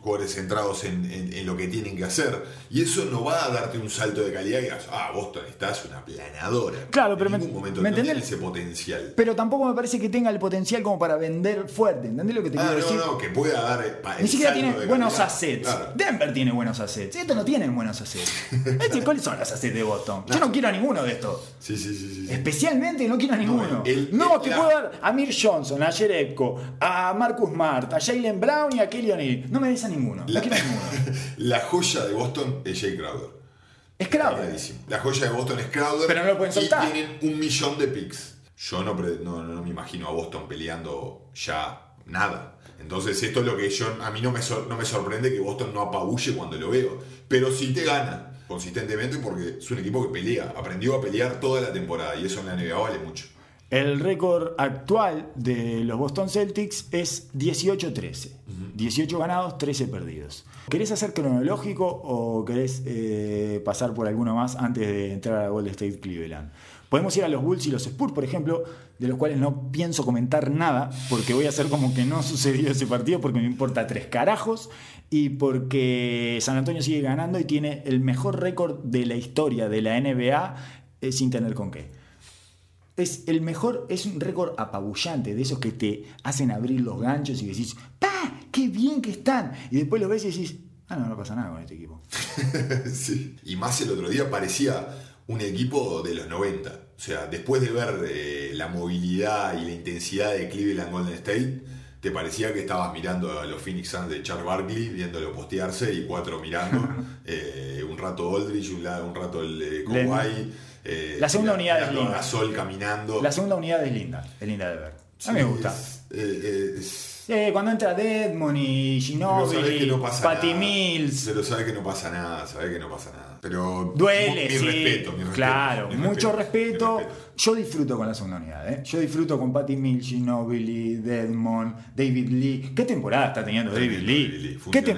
jugadores centrados en lo que tienen que hacer. Y eso no va a darte un salto de calidad y digas, Boston estás una planadora. Claro, pero en ningún momento no tiene ese potencial. Pero tampoco me parece que tenga el potencial como para vender fuerte. ¿Entendés lo que te quiero decir? No, que pueda dar. Ni siquiera tiene buenos calidad. assets. Claro. Denver tiene buenos assets. Estos no tienen buenos assets. ¿Cuáles son los assets de Boston? Yo no quiero a ninguno de estos. Sí. Especialmente no quiero a ninguno. Te puedo dar a Mir Johnson, a Jerebko, a Marcus Smart, a Jaylen Brown y a Kelly O'Neal. No me des a ninguno. No quiero a ninguno. La joya de Boston es Jay Crowder. Es Crowder. La joya de Boston es Crowder. Pero no lo pueden soltar. Y tienen 1 millón de picks. Yo no me imagino a Boston peleando ya nada. Entonces esto es lo que a mí no me sorprende que Boston no apabulle cuando lo veo. Pero sí te gana consistentemente porque es un equipo que pelea. Aprendió a pelear toda la temporada y eso en la NBA vale mucho. El récord actual de los Boston Celtics es 18-13. 18 ganados, 13 perdidos. ¿Querés hacer cronológico o querés pasar por alguno más antes de entrar a Golden State Cleveland? Podemos ir a los Bulls y los Spurs, por ejemplo, de los cuales no pienso comentar nada, porque voy a hacer como que no sucedió ese partido, porque me importa 3 carajos, y porque San Antonio sigue ganando y tiene el mejor récord de la historia de la NBA sin tener con qué. Es el mejor, es un récord apabullante, de esos que te hacen abrir los ganchos y decís, ¡pa! ¡Qué bien que están! Y después lo ves y decís, no pasa nada con este equipo. Sí. Y más el otro día parecía un equipo de los 90. O sea, después de ver la movilidad y la intensidad de Cleveland Golden State, te parecía que estabas mirando a los Phoenix Suns de Charles Barkley, viéndolo postearse y 4 mirando. Un rato Aldridge, un rato el Kawhi. La segunda unidad es linda. Gasol caminando. La segunda unidad es linda de ver. A mí me gusta. Cuando entra Dedmon y Ginobili, Patty Mills. Pero sabes que no pasa nada, Pero duele, mi respeto. Claro, mucho respeto. Yo disfruto con la segunda unidad, Yo disfruto con Patty Mills, Ginobili, Dedmon, David Lee. ¿Qué temporada está teniendo David Lee?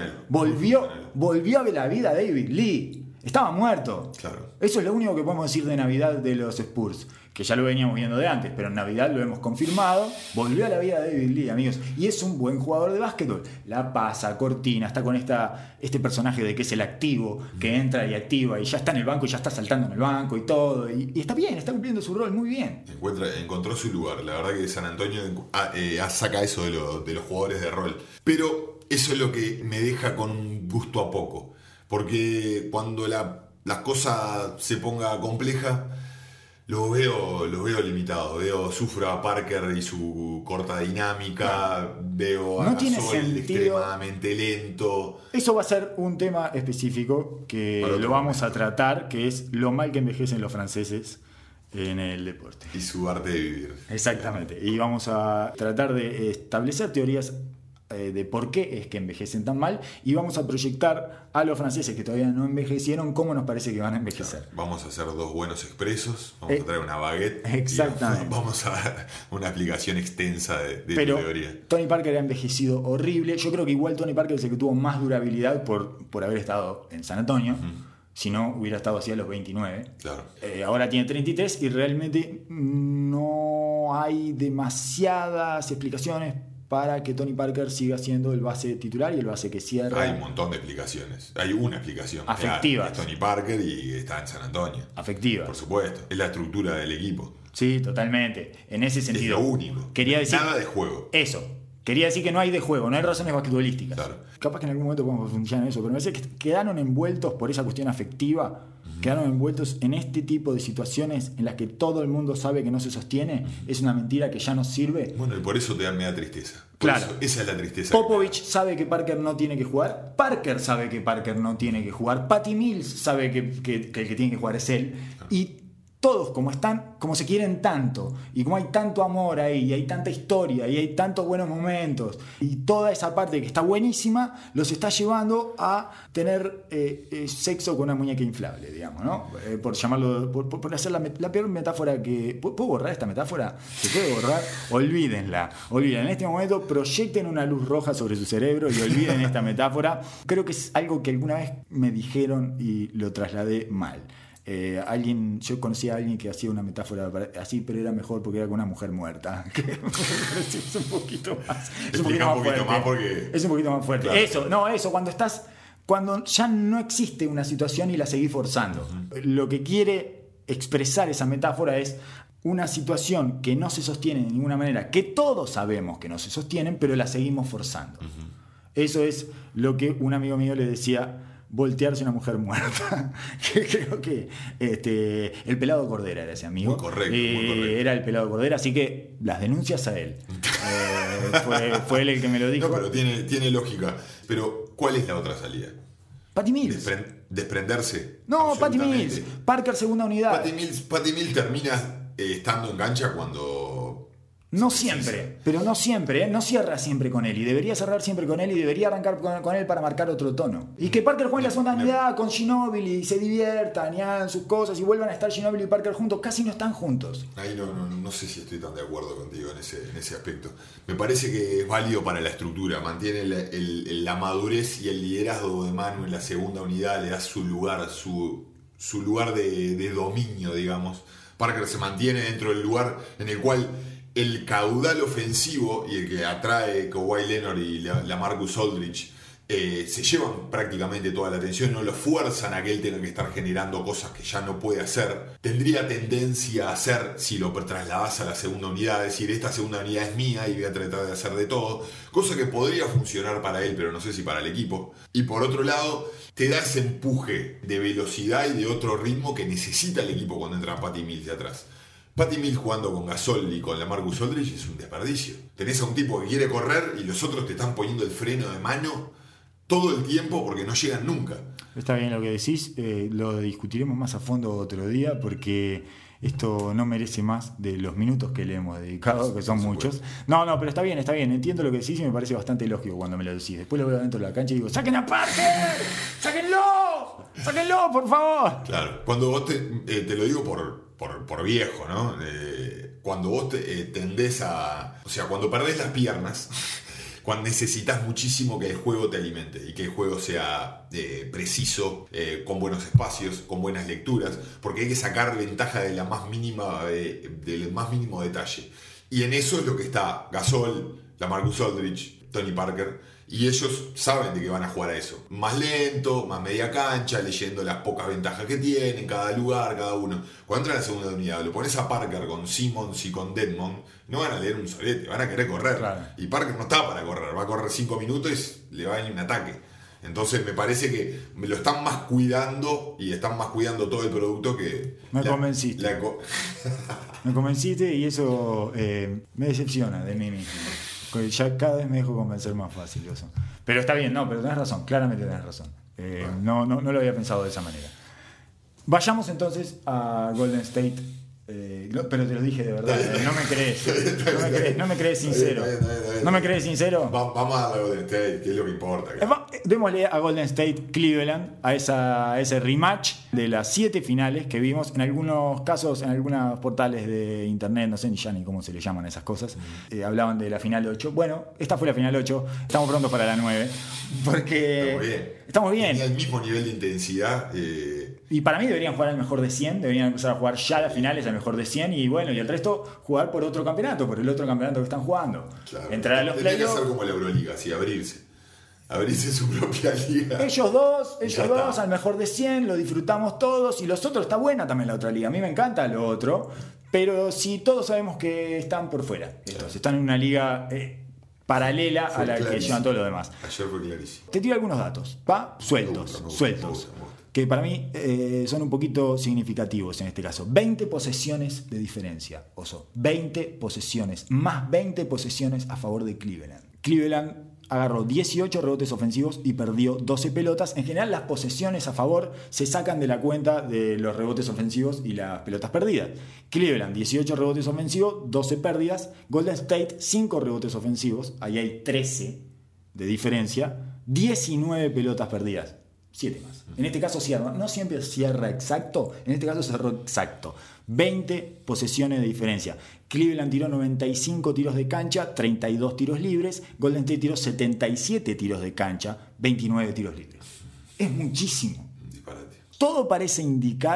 Volvió a ver la vida David Lee. Estaba muerto. Claro. Eso es lo único que podemos decir de Navidad de los Spurs, que ya lo veníamos viendo de antes, pero en Navidad lo hemos confirmado. Volvió a la vida de David Lee, amigos, y es un buen jugador de básquetbol. La pasa, cortina, está con este personaje de que es el activo, que entra y activa, y ya está en el banco y ya está saltando en el banco y todo, y está bien, está cumpliendo su rol muy bien. Encontró su lugar. La verdad que San Antonio saca eso de los jugadores de rol. Pero eso es lo que me deja con un gusto a poco. Porque cuando la cosa se ponga compleja, los veo limitados. Sufro a Parker y su corta dinámica. Veo a Gasol extremadamente lento. Eso va a ser un tema específico que lo vamos a tratar, que es lo mal que envejecen los franceses en el deporte. Y su arte de vivir. Exactamente. Y vamos a tratar de establecer teorías de por qué es que envejecen tan mal, y vamos a proyectar a los franceses que todavía no envejecieron cómo nos parece que van a envejecer. Claro, vamos a hacer 2 buenos expresos, vamos a traer una baguette. Exactamente. Y vamos a dar una explicación extensa de Pero teoría. Tony Parker ha envejecido horrible. Yo creo que igual Tony Parker es el que tuvo más durabilidad por haber estado en San Antonio. Si no, hubiera estado así a los 29. Claro. Ahora tiene 33 y realmente no hay demasiadas explicaciones para que Tony Parker siga siendo el base titular y el base que cierra. Hay un montón de explicaciones. Hay una explicación afectiva. Es Tony Parker y está en San Antonio. Afectiva. Por supuesto. Es la estructura del equipo. Sí, totalmente. En ese sentido. Es lo único. Quería decir, nada de juego. Eso. Quería decir que no hay de juego, no hay razones basquetbolísticas. Claro. Capaz que en algún momento podemos profundizar en eso, pero me parece que quedaron envueltos por esa cuestión afectiva. Quedaron envueltos en este tipo de situaciones en las que todo el mundo sabe que no se sostiene. Es una mentira que ya no sirve. Bueno, y por eso me da tristeza. Claro. Esa es la tristeza. Popovich sabe que Parker no tiene que jugar. Parker sabe que Parker no tiene que jugar. Patty Mills sabe que el que tiene que jugar es él. Y todos como se quieren tanto, y como hay tanto amor ahí, y hay tanta historia, y hay tantos buenos momentos, y toda esa parte que está buenísima, los está llevando a tener sexo con una muñeca inflable, digamos, ¿no? Por llamarlo, por hacer la peor metáfora que... ¿Puedo borrar esta metáfora? ¿Se puede borrar? Olvídenla. En este momento proyecten una luz roja sobre su cerebro y olviden esta metáfora. Creo que es algo que alguna vez me dijeron y lo trasladé mal. Yo conocí a alguien que hacía una metáfora así, pero era mejor porque era con una mujer muerta. Que me parece es un poquito más. Es un poquito más fuerte. Es un poquito más fuerte. Claro. Eso, cuando ya no existe una situación y la seguís forzando. Lo que quiere expresar esa metáfora es una situación que no se sostiene de ninguna manera, que todos sabemos que no se sostienen, pero la seguimos forzando. Eso es lo que un amigo mío le decía voltearse una mujer muerta. Creo que el Pelado Cordera era ese amigo. Muy correcto. Era el Pelado Cordera, así que las denuncias a él. Fue él el que me lo dijo. No, pero tiene lógica. Pero, ¿cuál es la otra salida? Patty Mills. Desprenderse. No, Patty Mills. Parker, segunda unidad. Patty Mills termina estando en cancha cuando... No siempre, pero no siempre, ¿eh? No cierra siempre con él y debería cerrar siempre con él y debería arrancar con él para marcar otro tono. Y que Parker juegue en la segunda unidad con Ginóbili y se diviertan y hagan sus cosas y vuelvan a estar Ginóbili y Parker juntos. Casi no están juntos. Ahí no sé si estoy tan de acuerdo contigo en ese aspecto. Me parece que es válido para la estructura, mantiene la madurez y el liderazgo de Manu en la segunda unidad, le da su lugar, su lugar de dominio, digamos. Parker se mantiene dentro del lugar en el cual el caudal ofensivo y el que atrae Kawhi Leonard y la Marcus Aldridge se llevan prácticamente toda la atención, no lo fuerzan a que él tenga que estar generando cosas que ya no puede hacer. Tendría tendencia a hacer, si lo trasladas a la segunda unidad, es decir, esta segunda unidad es mía y voy a tratar de hacer de todo, cosa que podría funcionar para él, pero no sé si para el equipo. Y por otro lado, te da ese empuje de velocidad y de otro ritmo que necesita el equipo cuando entra Patty Mills de atrás. Patty Mills jugando con Gasol y con la Marcus Aldridge es un desperdicio. Tenés a un tipo que quiere correr y los otros te están poniendo el freno de mano todo el tiempo porque no llegan nunca. Está bien lo que decís, lo discutiremos más a fondo otro día porque esto no merece más de los minutos que le hemos dedicado, que son muchos. No, pero está bien, entiendo lo que decís y me parece bastante lógico cuando me lo decís. Después lo veo dentro de la cancha y digo, ¡saquen a Parker! ¡Sáquenlo, por favor! Claro, cuando vos te lo digo por viejo, ¿no? Cuando vos tendés a... O sea, cuando perdés las piernas, cuando necesitas muchísimo que el juego te alimente y que el juego sea preciso, con buenos espacios, con buenas lecturas, porque hay que sacar ventaja de la más mínima, del más mínimo detalle. Y en eso es lo que está Gasol, la Marcus Aldridge, Tony Parker, y ellos saben de que van a jugar a eso. Más lento, más media cancha, leyendo las pocas ventajas que tienen, cada lugar, cada uno. Cuando entra en la segunda unidad, lo pones a Parker con Simmons y con Dedmon, no van a leer un solete, van a querer correr. Claro. Y Parker no está para correr, va a correr 5 minutos y le va a venir un ataque. Entonces me parece que me lo están más cuidando y están más cuidando todo el producto que... Convenciste. Me convenciste y eso me decepciona de mí mismo. Ya cada vez me dejo convencer más fácil eso. Pero está bien, pero tenés razón, claramente tenés razón. No lo había pensado de esa manera. Vayamos entonces a Golden State. Pero te lo dije de verdad, no me crees. No me crees sincero. ¿No me crees sincero? Vamos a Golden State, que es lo que importa. Démosle a Golden State Cleveland, a ese rematch de las 7 finales que vimos. En algunos casos, en algunos portales de internet, no sé ya ni cómo se le llaman esas cosas, hablaban de la final 8. Bueno, esta fue la final 8, estamos prontos para la 9. Porque estamos bien. Tenía el mismo nivel de intensidad. Y para mí deberían jugar al mejor de 100, deberían empezar a jugar ya las finales al mejor de 100 y bueno, y el resto jugar por otro campeonato, por el otro campeonato que están jugando. Claro. Entrar a los playoffs. Tendría que hacer como la Euroliga, así, abrirse su propia liga. Ellos dos al mejor de 100, lo disfrutamos todos y los otros, está buena también la otra liga. A mí me encanta lo otro, pero si todos sabemos que están por fuera, estos están en una liga paralela a la que llevan todos los demás. Ayer fue clarísimo. Te tiro algunos datos, ¿va? Sueltos. Que para mí son un poquito significativos en este caso. 20 posesiones de diferencia, Oso. 20 posesiones, más 20 posesiones a favor de Cleveland. Cleveland agarró 18 rebotes ofensivos y perdió 12 pelotas. En general las posesiones a favor se sacan de la cuenta de los rebotes ofensivos y las pelotas perdidas. Cleveland 18 rebotes ofensivos, 12 pérdidas. Golden State 5 rebotes ofensivos, ahí hay 13 de diferencia, 19 pelotas perdidas. 7 más. En este caso cierra, no siempre cierra exacto, en este caso cerró exacto. 20 posesiones de diferencia. Cleveland tiró 95 tiros de cancha, 32 tiros libres. Golden State tiró 77 tiros de cancha, 29 tiros libres. Es muchísimo. Disparate. Todo parece indicar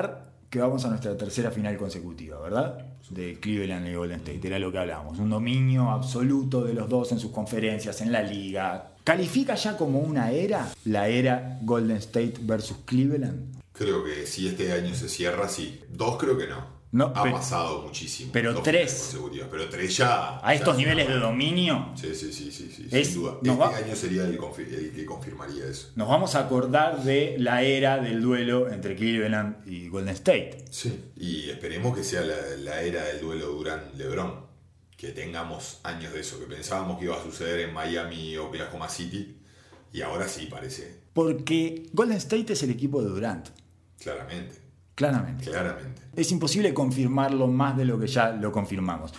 que vamos a nuestra tercera final consecutiva, ¿verdad? De Cleveland y Golden State, era lo que hablábamos. Un dominio absoluto de los dos en sus conferencias, en la liga. ¿Califica ya como una era la era Golden State versus Cleveland? Creo que si este año se cierra, sí. 2 creo que no. Ha pasado muchísimo. Pero 3. Pero 3 ya. A estos ya niveles de dominio. Sí, sin duda. Este año sería el que confirmaría eso. Nos vamos a acordar de la era del duelo entre Cleveland y Golden State. Sí, y esperemos que sea la era del duelo Durant-LeBron. Que tengamos años de eso. Que pensábamos que iba a suceder en Miami o Oklahoma City. Y ahora sí parece. Porque Golden State es el equipo de Durant. Claramente. Es imposible confirmarlo más de lo que ya lo confirmamos.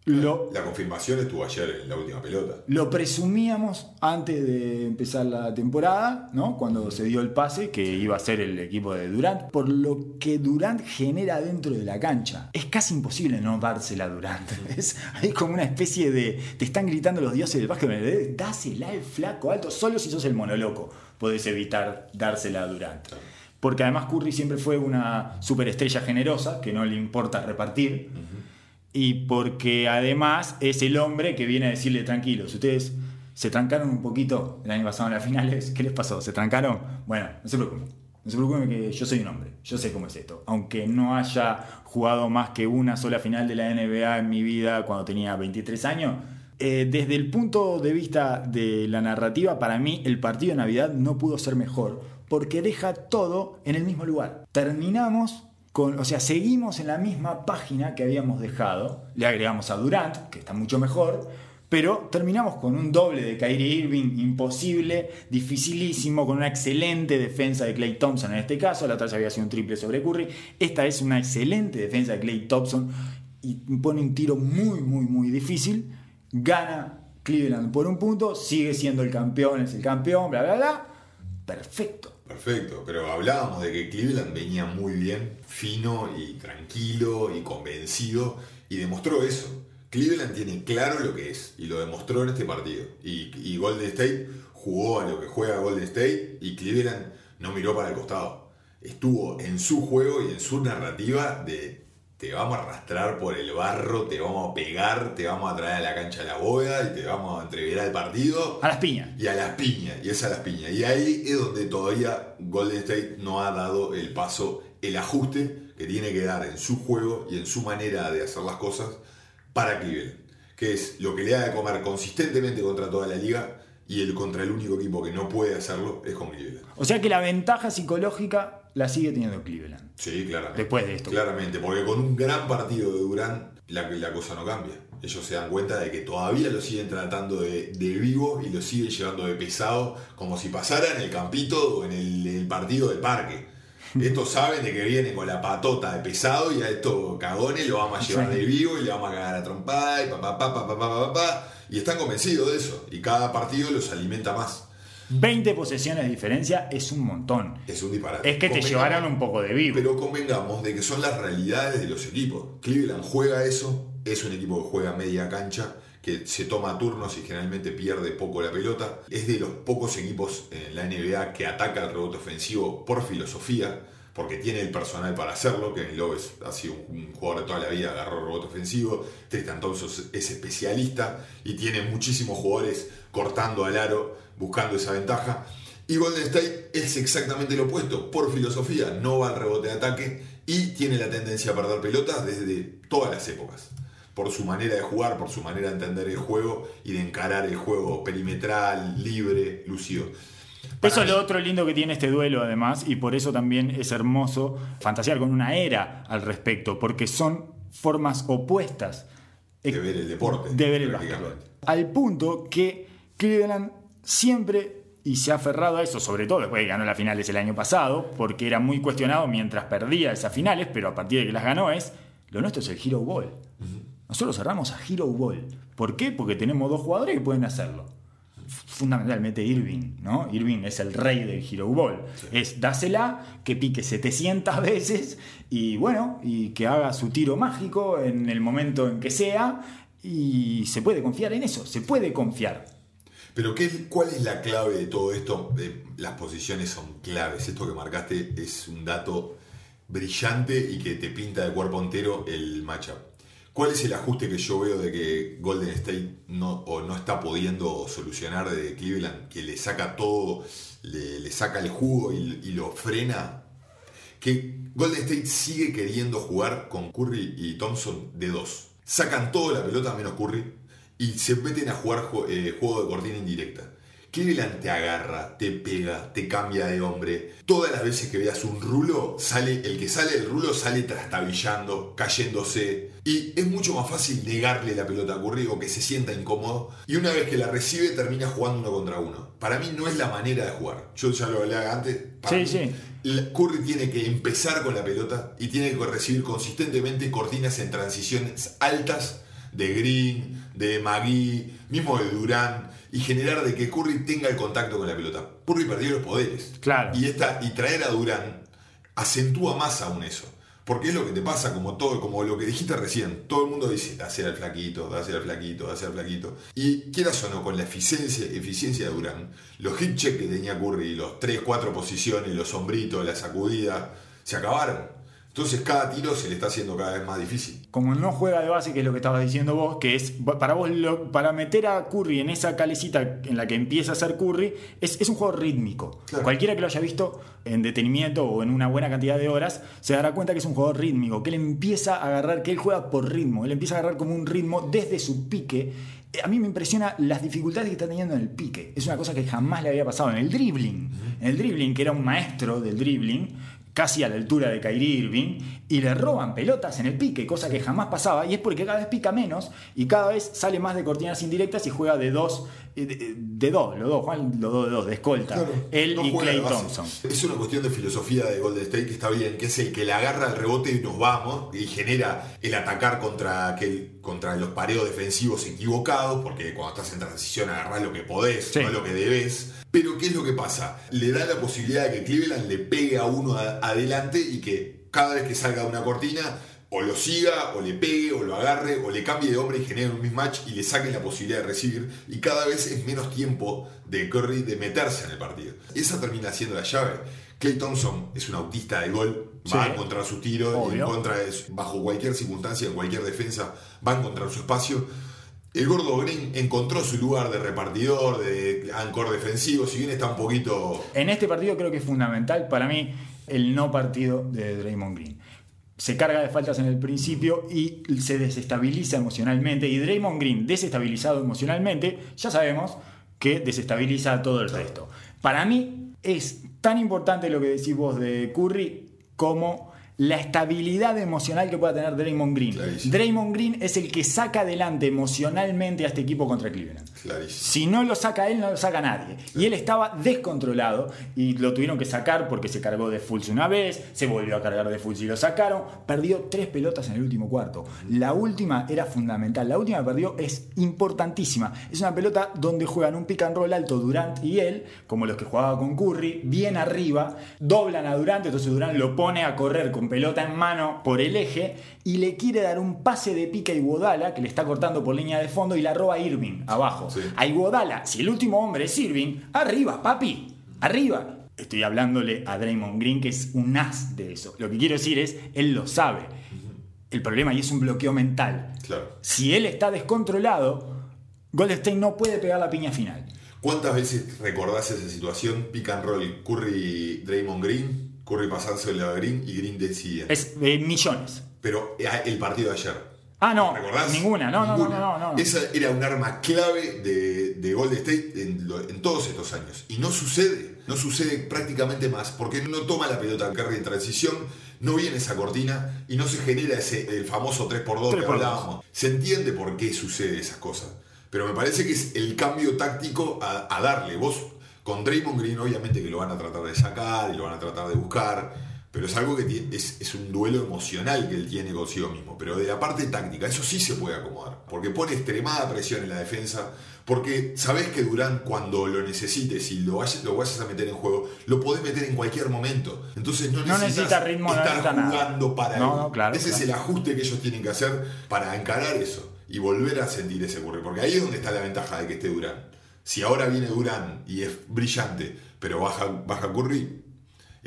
La confirmación estuvo ayer en la última pelota. Lo presumíamos antes de empezar la temporada, ¿no? Cuando se dio el pase, que iba a ser el equipo de Durant, por lo que Durant genera dentro de la cancha. Es casi imposible no dársela a Durant. Hay como una especie de... Te están gritando los dioses del básquet, dásela al flaco alto. Solo si sos el monoloco podés evitar dársela a Durant. Porque además Curry siempre fue una superestrella generosa, que no le importa repartir. Y porque además es el hombre que viene a decirle: tranquilos, ustedes se trancaron un poquito el año pasado en las finales. ¿Qué les pasó? ¿Se trancaron? Bueno, no se preocupen que yo soy un hombre, yo sé cómo es esto. Aunque no haya jugado más que una sola final de la NBA en mi vida cuando tenía 23 años, desde el punto de vista de la narrativa, para mí el partido de Navidad no pudo ser mejor, porque deja todo en el mismo lugar. Terminamos seguimos en la misma página que habíamos dejado. Le agregamos a Durant, que está mucho mejor, pero terminamos con un doble de Kyrie Irving imposible, dificilísimo, con una excelente defensa de Klay Thompson en este caso. La otra ya había sido un triple sobre Curry. Esta es una excelente defensa de Klay Thompson y pone un tiro muy, muy, muy difícil. Gana Cleveland por un punto, sigue siendo el campeón, es el campeón, bla, bla, bla. Perfecto, pero hablábamos de que Cleveland venía muy bien, fino y tranquilo y convencido, y demostró eso. Cleveland tiene claro lo que es, y lo demostró en este partido. Y Golden State jugó a lo que juega Golden State, y Cleveland no miró para el costado. Estuvo en su juego y en su narrativa de: te vamos a arrastrar por el barro, te vamos a pegar, te vamos a traer a la cancha de la bóveda y te vamos a entregar al partido. A las piñas. Y es a las piñas. Y ahí es donde todavía Golden State no ha dado el paso, el ajuste que tiene que dar en su juego y en su manera de hacer las cosas para Cleveland. Que es lo que le da de comer consistentemente contra toda la liga, y contra el único equipo que no puede hacerlo es con Cleveland. O sea que la ventaja psicológica la sigue teniendo Cleveland. Sí, claramente. Después de esto. Claramente, porque con un gran partido de Durant la cosa no cambia. Ellos se dan cuenta de que todavía lo siguen tratando de vivo y lo siguen llevando de pesado, como si pasara en el campito o en el partido del parque. Estos saben de que vienen con la patota de pesado, y a estos cagones lo vamos a llevar de vivo y le vamos a cagar a trompada y y están convencidos de eso, y cada partido los alimenta más. 20 posesiones de diferencia es un montón. Es un disparate. Es que te llevaron un poco de vivo. Pero convengamos de que son las realidades de los equipos. Cleveland juega eso, es un equipo que juega media cancha, que se toma turnos y generalmente pierde poco la pelota. Es de los pocos equipos en la NBA que ataca el rebote ofensivo por filosofía, porque tiene el personal para hacerlo. Kevin Love ha sido un jugador de toda la vida, agarró el rebote ofensivo. Tristan Thompson es especialista y tiene muchísimos jugadores cortando al aro, buscando esa ventaja. Y Golden State es exactamente lo opuesto. Por filosofía no va al rebote de ataque y tiene la tendencia a perder pelotas desde todas las épocas. Por su manera de jugar, por su manera de entender el juego y de encarar el juego perimetral, libre, lúcido. Eso es lo otro lindo que tiene este duelo, además, y por eso también es hermoso fantasear con una era al respecto, porque son formas opuestas de ver el deporte, de ver el básquetbol. Al punto que Cleveland siempre, y se ha aferrado a eso, sobre todo después de que ganó las finales el año pasado, porque era muy cuestionado mientras perdía esas finales, pero a partir de que las ganó lo nuestro es el Hero Ball. Nosotros cerramos a Hero Ball. ¿Por qué? Porque tenemos dos jugadores que pueden hacerlo. Fundamentalmente Irving, ¿no? Irving es el rey del Hero Ball. Sí. Es dásela, que pique 700 veces y bueno, y que haga su tiro mágico en el momento en que sea, y se puede confiar en eso, se puede confiar. Pero ¿cuál es la clave de todo esto? Las posiciones son claves. Esto que marcaste es un dato brillante y que te pinta de cuerpo entero el matchup. ¿Cuál es el ajuste que yo veo de que Golden State no está pudiendo solucionar de Cleveland? Que le saca todo, le saca el jugo y lo frena. Que Golden State sigue queriendo jugar con Curry y Thompson de 2. Sacan toda la pelota menos Curry y se meten a jugar juego de cortina indirecta. Cleveland te agarra, te pega, te cambia de hombre. Todas las veces que veas un rulo, el que sale del rulo sale trastabillando, cayéndose. Y es mucho más fácil negarle la pelota a Curry o que se sienta incómodo. Y una vez que la recibe, termina jugando 1 contra 1. Para mí no es la manera de jugar. Yo ya lo hablé antes. Sí. Curry tiene que empezar con la pelota y tiene que recibir consistentemente cortinas en transiciones altas de Green, de McGee, mismo de Durant, y generar de que Curry tenga el contacto con la pelota. Curry perdió los poderes. Claro. Y traer a Durant acentúa más aún eso. Porque es lo que te pasa, como lo que dijiste recién. Todo el mundo dice, dásela al flaquito, dásela al flaquito, dásela al flaquito. Y quieras o no, con la eficiencia de Durant, los hit check que tenía Curry, los 3-4 posiciones, los sombritos, la sacudida, se acabaron. Entonces cada tiro se le está haciendo cada vez más difícil. Como no juega de base, que es lo que estabas diciendo vos, que es para vos, para meter a Curry en esa calecita en la que empieza a ser Curry, es un juego rítmico. Claro. Cualquiera que lo haya visto en detenimiento o en una buena cantidad de horas se dará cuenta que es un juego rítmico, que él empieza a agarrar, que él juega por ritmo, él empieza a agarrar como un ritmo desde su pique. A mí me impresiona las dificultades que está teniendo en el pique. Es una cosa que jamás le había pasado en el dribbling. En el dribbling, que era un maestro del dribbling, casi a la altura de Kyrie Irving, y le roban pelotas en el pique, cosa que jamás pasaba, y es porque cada vez pica menos y cada vez sale más de cortinas indirectas y juega de 2, Juan, los dos, de escolta, claro, él no y Klay Thompson. Es una cuestión de filosofía de Golden State que está bien, que es el que le agarra el rebote y nos vamos, y genera el atacar contra los pareos defensivos equivocados, porque cuando estás en transición agarrás lo que podés, sí, no lo que debés. Pero ¿qué es lo que pasa? Le da la posibilidad de que Cleveland le pegue a uno adelante y que cada vez que salga de una cortina o lo siga, o le pegue, o lo agarre, o le cambie de hombre y genere un mismatch y le saque la posibilidad de recibir. Y cada vez es menos tiempo de Curry de meterse en el partido. Esa termina siendo la llave. Klay Thompson es un autista de gol, va a encontrar su tiro, y bajo cualquier circunstancia, en cualquier defensa, va a encontrar su espacio. El gordo Green encontró su lugar de repartidor, de ancor defensivo, si bien está un poquito... En este partido creo que es fundamental para mí el no partido de Draymond Green. Se carga de faltas en el principio y se desestabiliza emocionalmente. Y Draymond Green, desestabilizado emocionalmente, ya sabemos que desestabiliza a todo el resto. Para mí es tan importante lo que decís vos de Curry como la estabilidad emocional que pueda tener Draymond Green. Clarísimo. Draymond Green es el que saca adelante emocionalmente a este equipo contra Cleveland. Clarísimo. Si no lo saca él, no lo saca nadie. Claro. Y él estaba descontrolado y lo tuvieron que sacar porque se cargó de Fultz una vez, se volvió a cargar de Fultz y lo sacaron. Perdió 3 pelotas en el último cuarto. La última era fundamental. La última que perdió es importantísima. Es una pelota donde juegan un pick and roll alto Durant y él, como los que jugaba con Curry, bien arriba, doblan a Durant, entonces Durant lo pone a correr con pelota en mano por el eje y le quiere dar un pase de pique a Iguodala que le está cortando por línea de fondo y la roba Irving abajo. Sí. A Iguodala, si el último hombre es Irving, arriba, papi, arriba. Estoy hablándole a Draymond Green, que es un as de eso. Lo que quiero decir es, él lo sabe. El problema ahí es un bloqueo mental. Claro. Si él está descontrolado, Golden State no puede pegar la piña final. ¿Cuántas veces recordás esa situación? Pick and roll, Curry, Draymond Green, Curry pasándole a Green y Green decidía. Es millones. Pero el partido de ayer. Ah, no, ¿recordás? Ninguna. No. Esa era un arma clave de Golden State en todos estos años. Y no sucede prácticamente más, porque no toma la pelota Curry en transición, no viene esa cortina y no se genera el famoso 3x2 que hablábamos. Se entiende por qué sucede esas cosas. Pero me parece que es el cambio táctico a darle. Vos, con Draymond Green, obviamente que lo van a tratar de sacar y lo van a tratar de buscar, pero es algo que es un duelo emocional que él tiene consigo mismo. Pero de la parte táctica, eso sí se puede acomodar, porque pone extremada presión en la defensa, porque sabés que Durant, cuando lo necesites y lo vayas a meter en juego, lo podés meter en cualquier momento. Entonces no necesita ritmo, estar jugando para él. Claro, ese es el ajuste que ellos tienen que hacer para encarar eso y volver a sentir ese Curry, porque ahí es donde está la ventaja de que esté Durant. Si ahora viene Durant y es brillante, pero baja Curry,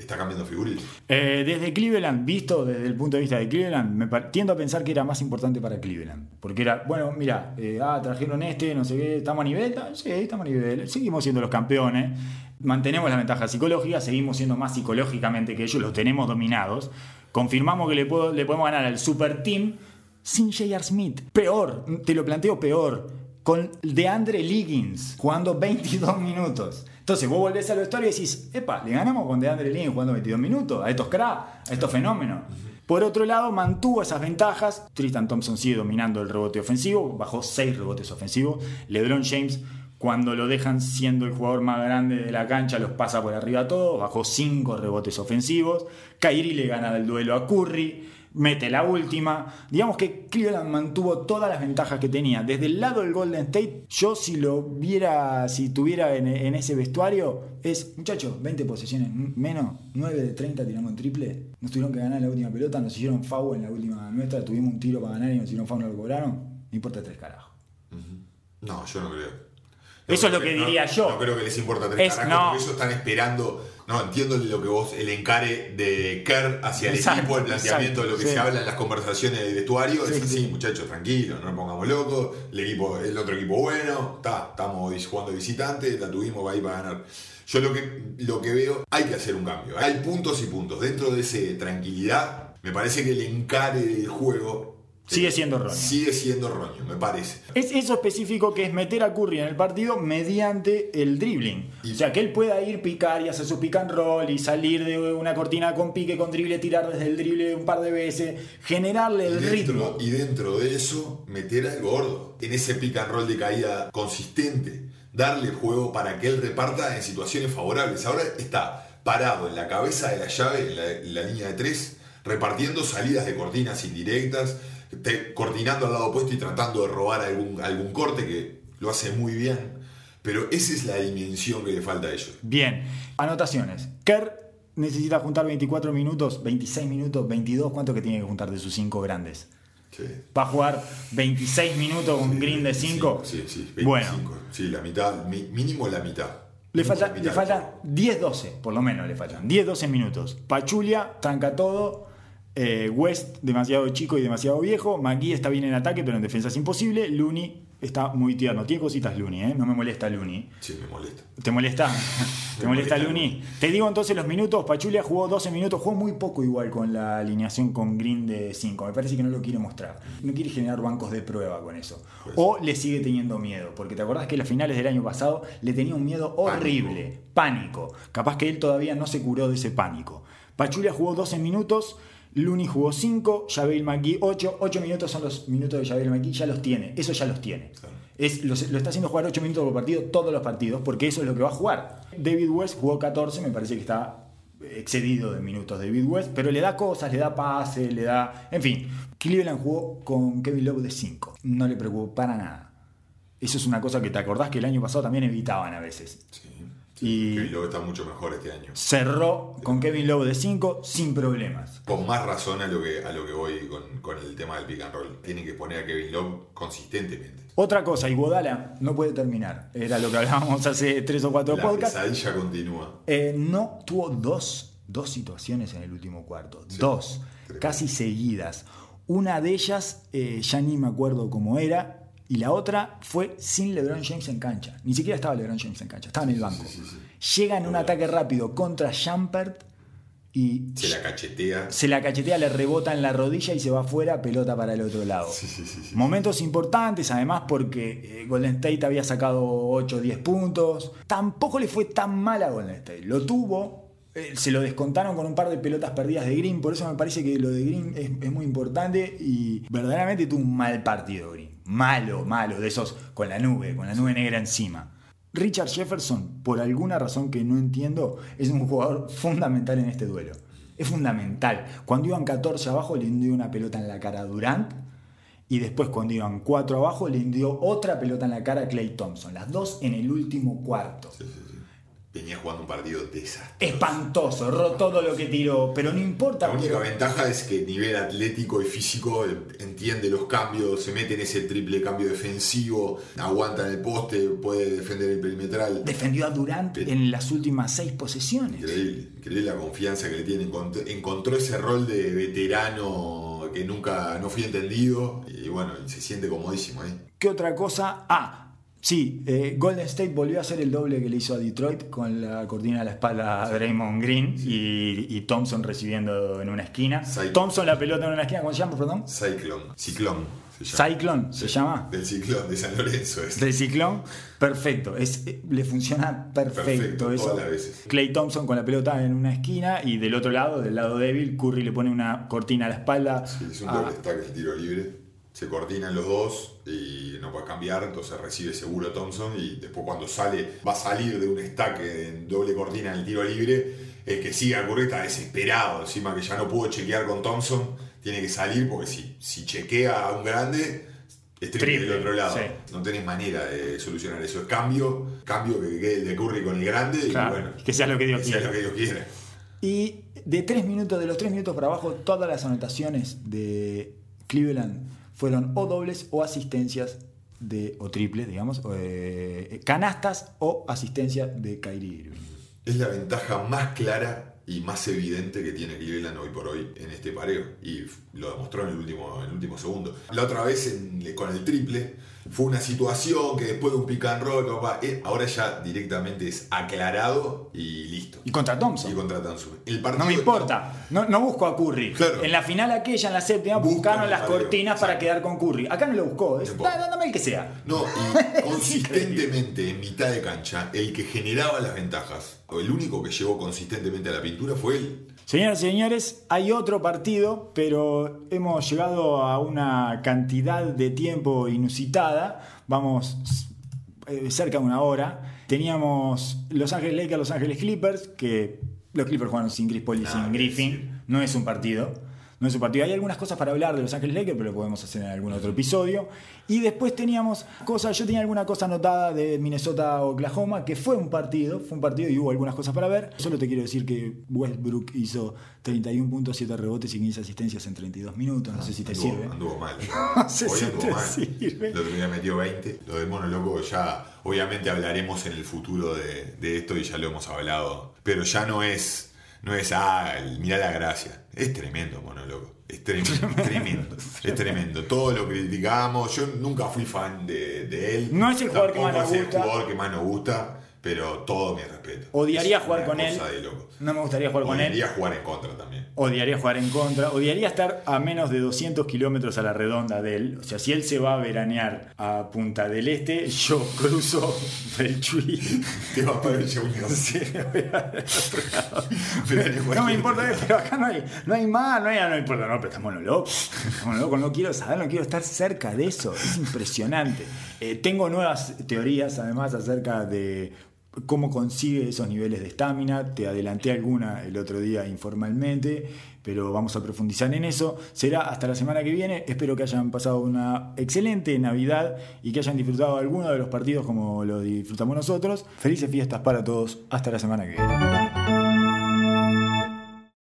está cambiando figuritas. Desde Cleveland, visto desde el punto de vista de Cleveland, tiendo a pensar que era más importante para Cleveland. Porque era, bueno, mira, trajeron no sé qué, ¿estamos a nivel? Sí, estamos a nivel. Seguimos siendo los campeones. Mantenemos la ventaja psicológica, seguimos siendo más psicológicamente que ellos, los tenemos dominados. Confirmamos que le podemos ganar al Super Team sin J.R. Smith. Peor, te lo planteo peor, con DeAndre Liggins jugando 22 minutos. Entonces vos volvés al vestuario y decís, epa, le ganamos con DeAndre Liggins jugando 22 minutos a estos cracks, a estos fenómenos. Por otro lado, mantuvo esas ventajas. Tristan Thompson sigue dominando el rebote ofensivo, bajó 6 rebotes ofensivos. LeBron James, cuando lo dejan siendo el jugador más grande de la cancha, los pasa por arriba a todos, bajó 5 rebotes ofensivos. Kyrie le gana el duelo a Curry, mete la última. Digamos que Cleveland mantuvo todas las ventajas que tenía. Desde el lado del Golden State, yo si tuviera en ese vestuario, muchachos, 20 posesiones menos, 9 de 30 tiramos en triple. Nos tuvieron que ganar la última pelota, nos hicieron foul en la última nuestra, tuvimos un tiro para ganar y nos hicieron foul, no lo cobraron. No importa 3 carajos. No, yo no creo. Eso es lo que diría yo. No creo que les importa 3 carajos, porque ellos están esperando. No, entiendo lo que vos, el encare de Kerr hacia el equipo, el planteamiento de lo que se habla en las conversaciones del vestuario. Sí, muchachos, tranquilos, no nos pongamos locos. El otro equipo bueno, estamos jugando visitante, la tuvimos ahí para ganar. Yo lo que veo, hay que hacer un cambio. Hay puntos y puntos. Dentro de esa tranquilidad, me parece que el encare del juego sigue siendo erróneo, me parece. Es eso específico que es meter a Curry en el partido mediante el dribbling. O sea, que él pueda ir, picar y hacer su pick and roll y salir de una cortina con pique, con drible, tirar desde el drible un par de veces, generarle el ritmo. Y dentro de eso, meter al gordo en ese pick and roll de caída consistente. Darle juego para que él reparta en situaciones favorables. Ahora está parado en la cabeza de la llave, en la línea de 3, repartiendo salidas de cortinas indirectas, cortinando al lado opuesto y tratando de robar algún corte, que lo hace muy bien, pero esa es la dimensión que le falta a ellos. Bien, anotaciones. Kerr necesita juntar 24 minutos, 26 minutos, 22, ¿cuánto que tiene que juntar de sus 5 grandes? Sí. ¿Va a jugar 26 minutos con Green de 5? Sí, 25. Bueno. Sí, la mitad, mínimo la mitad. Le faltan 10-12, por lo menos le faltan. 10-12 minutos. Pachulia tranca todo. West demasiado chico y demasiado viejo. McGee está bien en ataque, pero en defensa es imposible. Looney está muy tierno. Tiene cositas Looney, no me molesta Looney. Sí, me molesta. ¿Te molesta? ¿Te molesta Looney? Te digo entonces los minutos. Pachulia jugó 12 minutos. Jugó muy poco igual con la alineación con Green de 5. Me parece que no lo quiere mostrar. No quiere generar bancos de prueba con eso. O le sigue teniendo miedo. Porque te acordás que en las finales del año pasado le tenía un miedo horrible. Pánico. Capaz que él todavía no se curó de ese pánico. Pachulia jugó 12 minutos. Looney jugó 5, JaVale McGee 8. 8 minutos son los minutos de JaVale McGee, ya los tiene. Eso ya los tiene. Claro. Lo está haciendo jugar 8 minutos por partido todos los partidos, porque eso es lo que va a jugar. David West jugó 14, me parece que está excedido de minutos David West, pero le da cosas, le da pase, le da... En fin, Cleveland jugó con Kevin Love de 5. No le preocupó para nada. Eso es una cosa que te acordás que el año pasado también evitaban a veces. Sí. Y Kevin Love está mucho mejor este año. Cerró con Kevin Love de 5 sin problemas. Con más razón a lo que voy con el tema del pick and roll. Tienen que poner a Kevin Love consistentemente. Otra cosa, Iguodala no puede terminar. Era lo que hablábamos hace 3 o 4 podcasts. La pesadilla continúa. No, tuvo dos situaciones en el último cuarto. Sí, 2, casi seguidas. Una de ellas, ya ni me acuerdo cómo era. Y la otra fue sin LeBron James en cancha. Ni siquiera estaba LeBron James en cancha, estaba en el banco. Sí. Llega en un ataque rápido contra Shumpert y se la cachetea, le rebota en la rodilla y se va afuera, pelota para el otro lado. Sí. Momentos importantes, además, porque Golden State había sacado 8 o 10 puntos. Tampoco le fue tan mal a Golden State. Lo tuvo. Se lo descontaron con un par de pelotas perdidas de Green. Por eso me parece que lo de Green es muy importante. Y verdaderamente tuvo un mal partido Green. Malo, de esos con la nube negra encima. Richard Jefferson, por alguna razón que no entiendo, es un jugador fundamental en este duelo. Es fundamental. Cuando iban 14 abajo le dio una pelota en la cara a Durant. Y después cuando iban 4 abajo le dio otra pelota en la cara a Klay Thompson. Las dos en el último cuarto. Sí. venía jugando un partido desastroso. Espantoso, erró todo lo que tiró, pero no importa. La única ventaja es que nivel atlético y físico entiende los cambios, se mete en ese triple cambio defensivo, aguanta en el poste, puede defender el perimetral. Defendió a Durant en las últimas 6 posesiones. Increíble la confianza que le tiene. Encontró ese rol de veterano que nunca no fue entendido y bueno, se siente comodísimo ahí. ¿Qué otra cosa? Sí, Golden State volvió a hacer el doble que le hizo a Detroit con la cortina a la espalda a Draymond Green y Thompson recibiendo en una esquina. Thompson la pelota en una esquina, ¿cómo se llama, perdón? Ciclón. Cyclone se llama. Del Ciclón de San Lorenzo. Del Ciclón, perfecto. Le funciona perfecto eso. Todas las veces. Klay Thompson con la pelota en una esquina y del otro lado, del lado débil, Curry le pone una cortina a la espalda. Sí, es un doble stack el tiro libre. Se coordinan los dos y no puedes cambiar, entonces recibe seguro Thompson y después cuando va a salir de un stack en doble cortina en el tiro libre, el que sigue a Curry está desesperado, encima que ya no pudo chequear con Thompson, tiene que salir porque si chequea a un grande, es triple del otro lado. Sí. No tenés manera de solucionar eso. Es cambio que quede el de Curry con el grande claro, y bueno, que sea lo que Dios quiera. Sea lo que Dios quiera. Y de los 3 minutos para abajo, todas las anotaciones de Cleveland fueron o dobles o asistencias o triples, digamos, canastas o asistencias de Kyrie Irving. Es la ventaja más clara y más evidente que tiene Cleveland hoy por hoy en este pareo y lo demostró en el último segundo. La otra vez con el triple fue una situación que después de un pick and roll ahora ya directamente es aclarado y listo. Y contra Thompson. No me importa, no busco a Curry. Claro. En la final aquella, en la séptima, buscaron las cortinas para quedar con Curry. Acá no lo buscó, dame el que sea. No, y consistentemente en mitad de cancha, el que generaba las ventajas, o el único que llevó consistentemente a la pintura fue él. Señoras y señores, hay otro partido, pero hemos llegado a una cantidad de tiempo inusitada. Vamos cerca de una hora. Teníamos Los Ángeles Lakers, Los Ángeles Clippers, que los Clippers jugaron sin Chris Paul y sin Griffin. Sí. No es un partido. Hay algunas cosas para hablar de Los Ángeles Lakers, pero lo podemos hacer en algún otro episodio. Y después teníamos yo tenía alguna cosa anotada de Minnesota-Oklahoma, que fue un partido y hubo algunas cosas para ver. Solo te quiero decir que Westbrook hizo 31 puntos, 7 rebotes y 15 asistencias en 32 minutos. No sé si te sirve. Anduvo mal. No sé si te sirve. El otro día metió 20. Lo del Mono Loco ya, obviamente hablaremos en el futuro de esto y ya lo hemos hablado. Pero ya no es mirá la gracia. Es tremendo, Mono Loco. Es tremendo. Es tremendo. Todo lo criticamos. Yo nunca fui fan de él. No es el jugador que más nos gusta. Es el jugador que más nos gusta, pero todo mi respeto. Odiaría jugar con él. No me gustaría jugar con él. Odiaría jugar en contra también. Odiaría jugar en contra. Odiaría estar a menos de 200 kilómetros a la redonda de él. O sea, si él se va a veranear a Punta del Este, yo cruzo el Chuy. Te va a poner Junior. Sí, no me importa, pero acá no hay más, no importa, pero estamos locos. No quiero saber, no quiero estar cerca de eso. Es impresionante. Tengo nuevas teorías, además, acerca de cómo consigue esos niveles de estamina. Te adelanté alguna el otro día informalmente, pero vamos a profundizar en eso. Será hasta la semana que viene. Espero que hayan pasado una excelente Navidad y que hayan disfrutado alguno de los partidos como lo disfrutamos nosotros. Felices fiestas para todos. Hasta la semana que viene.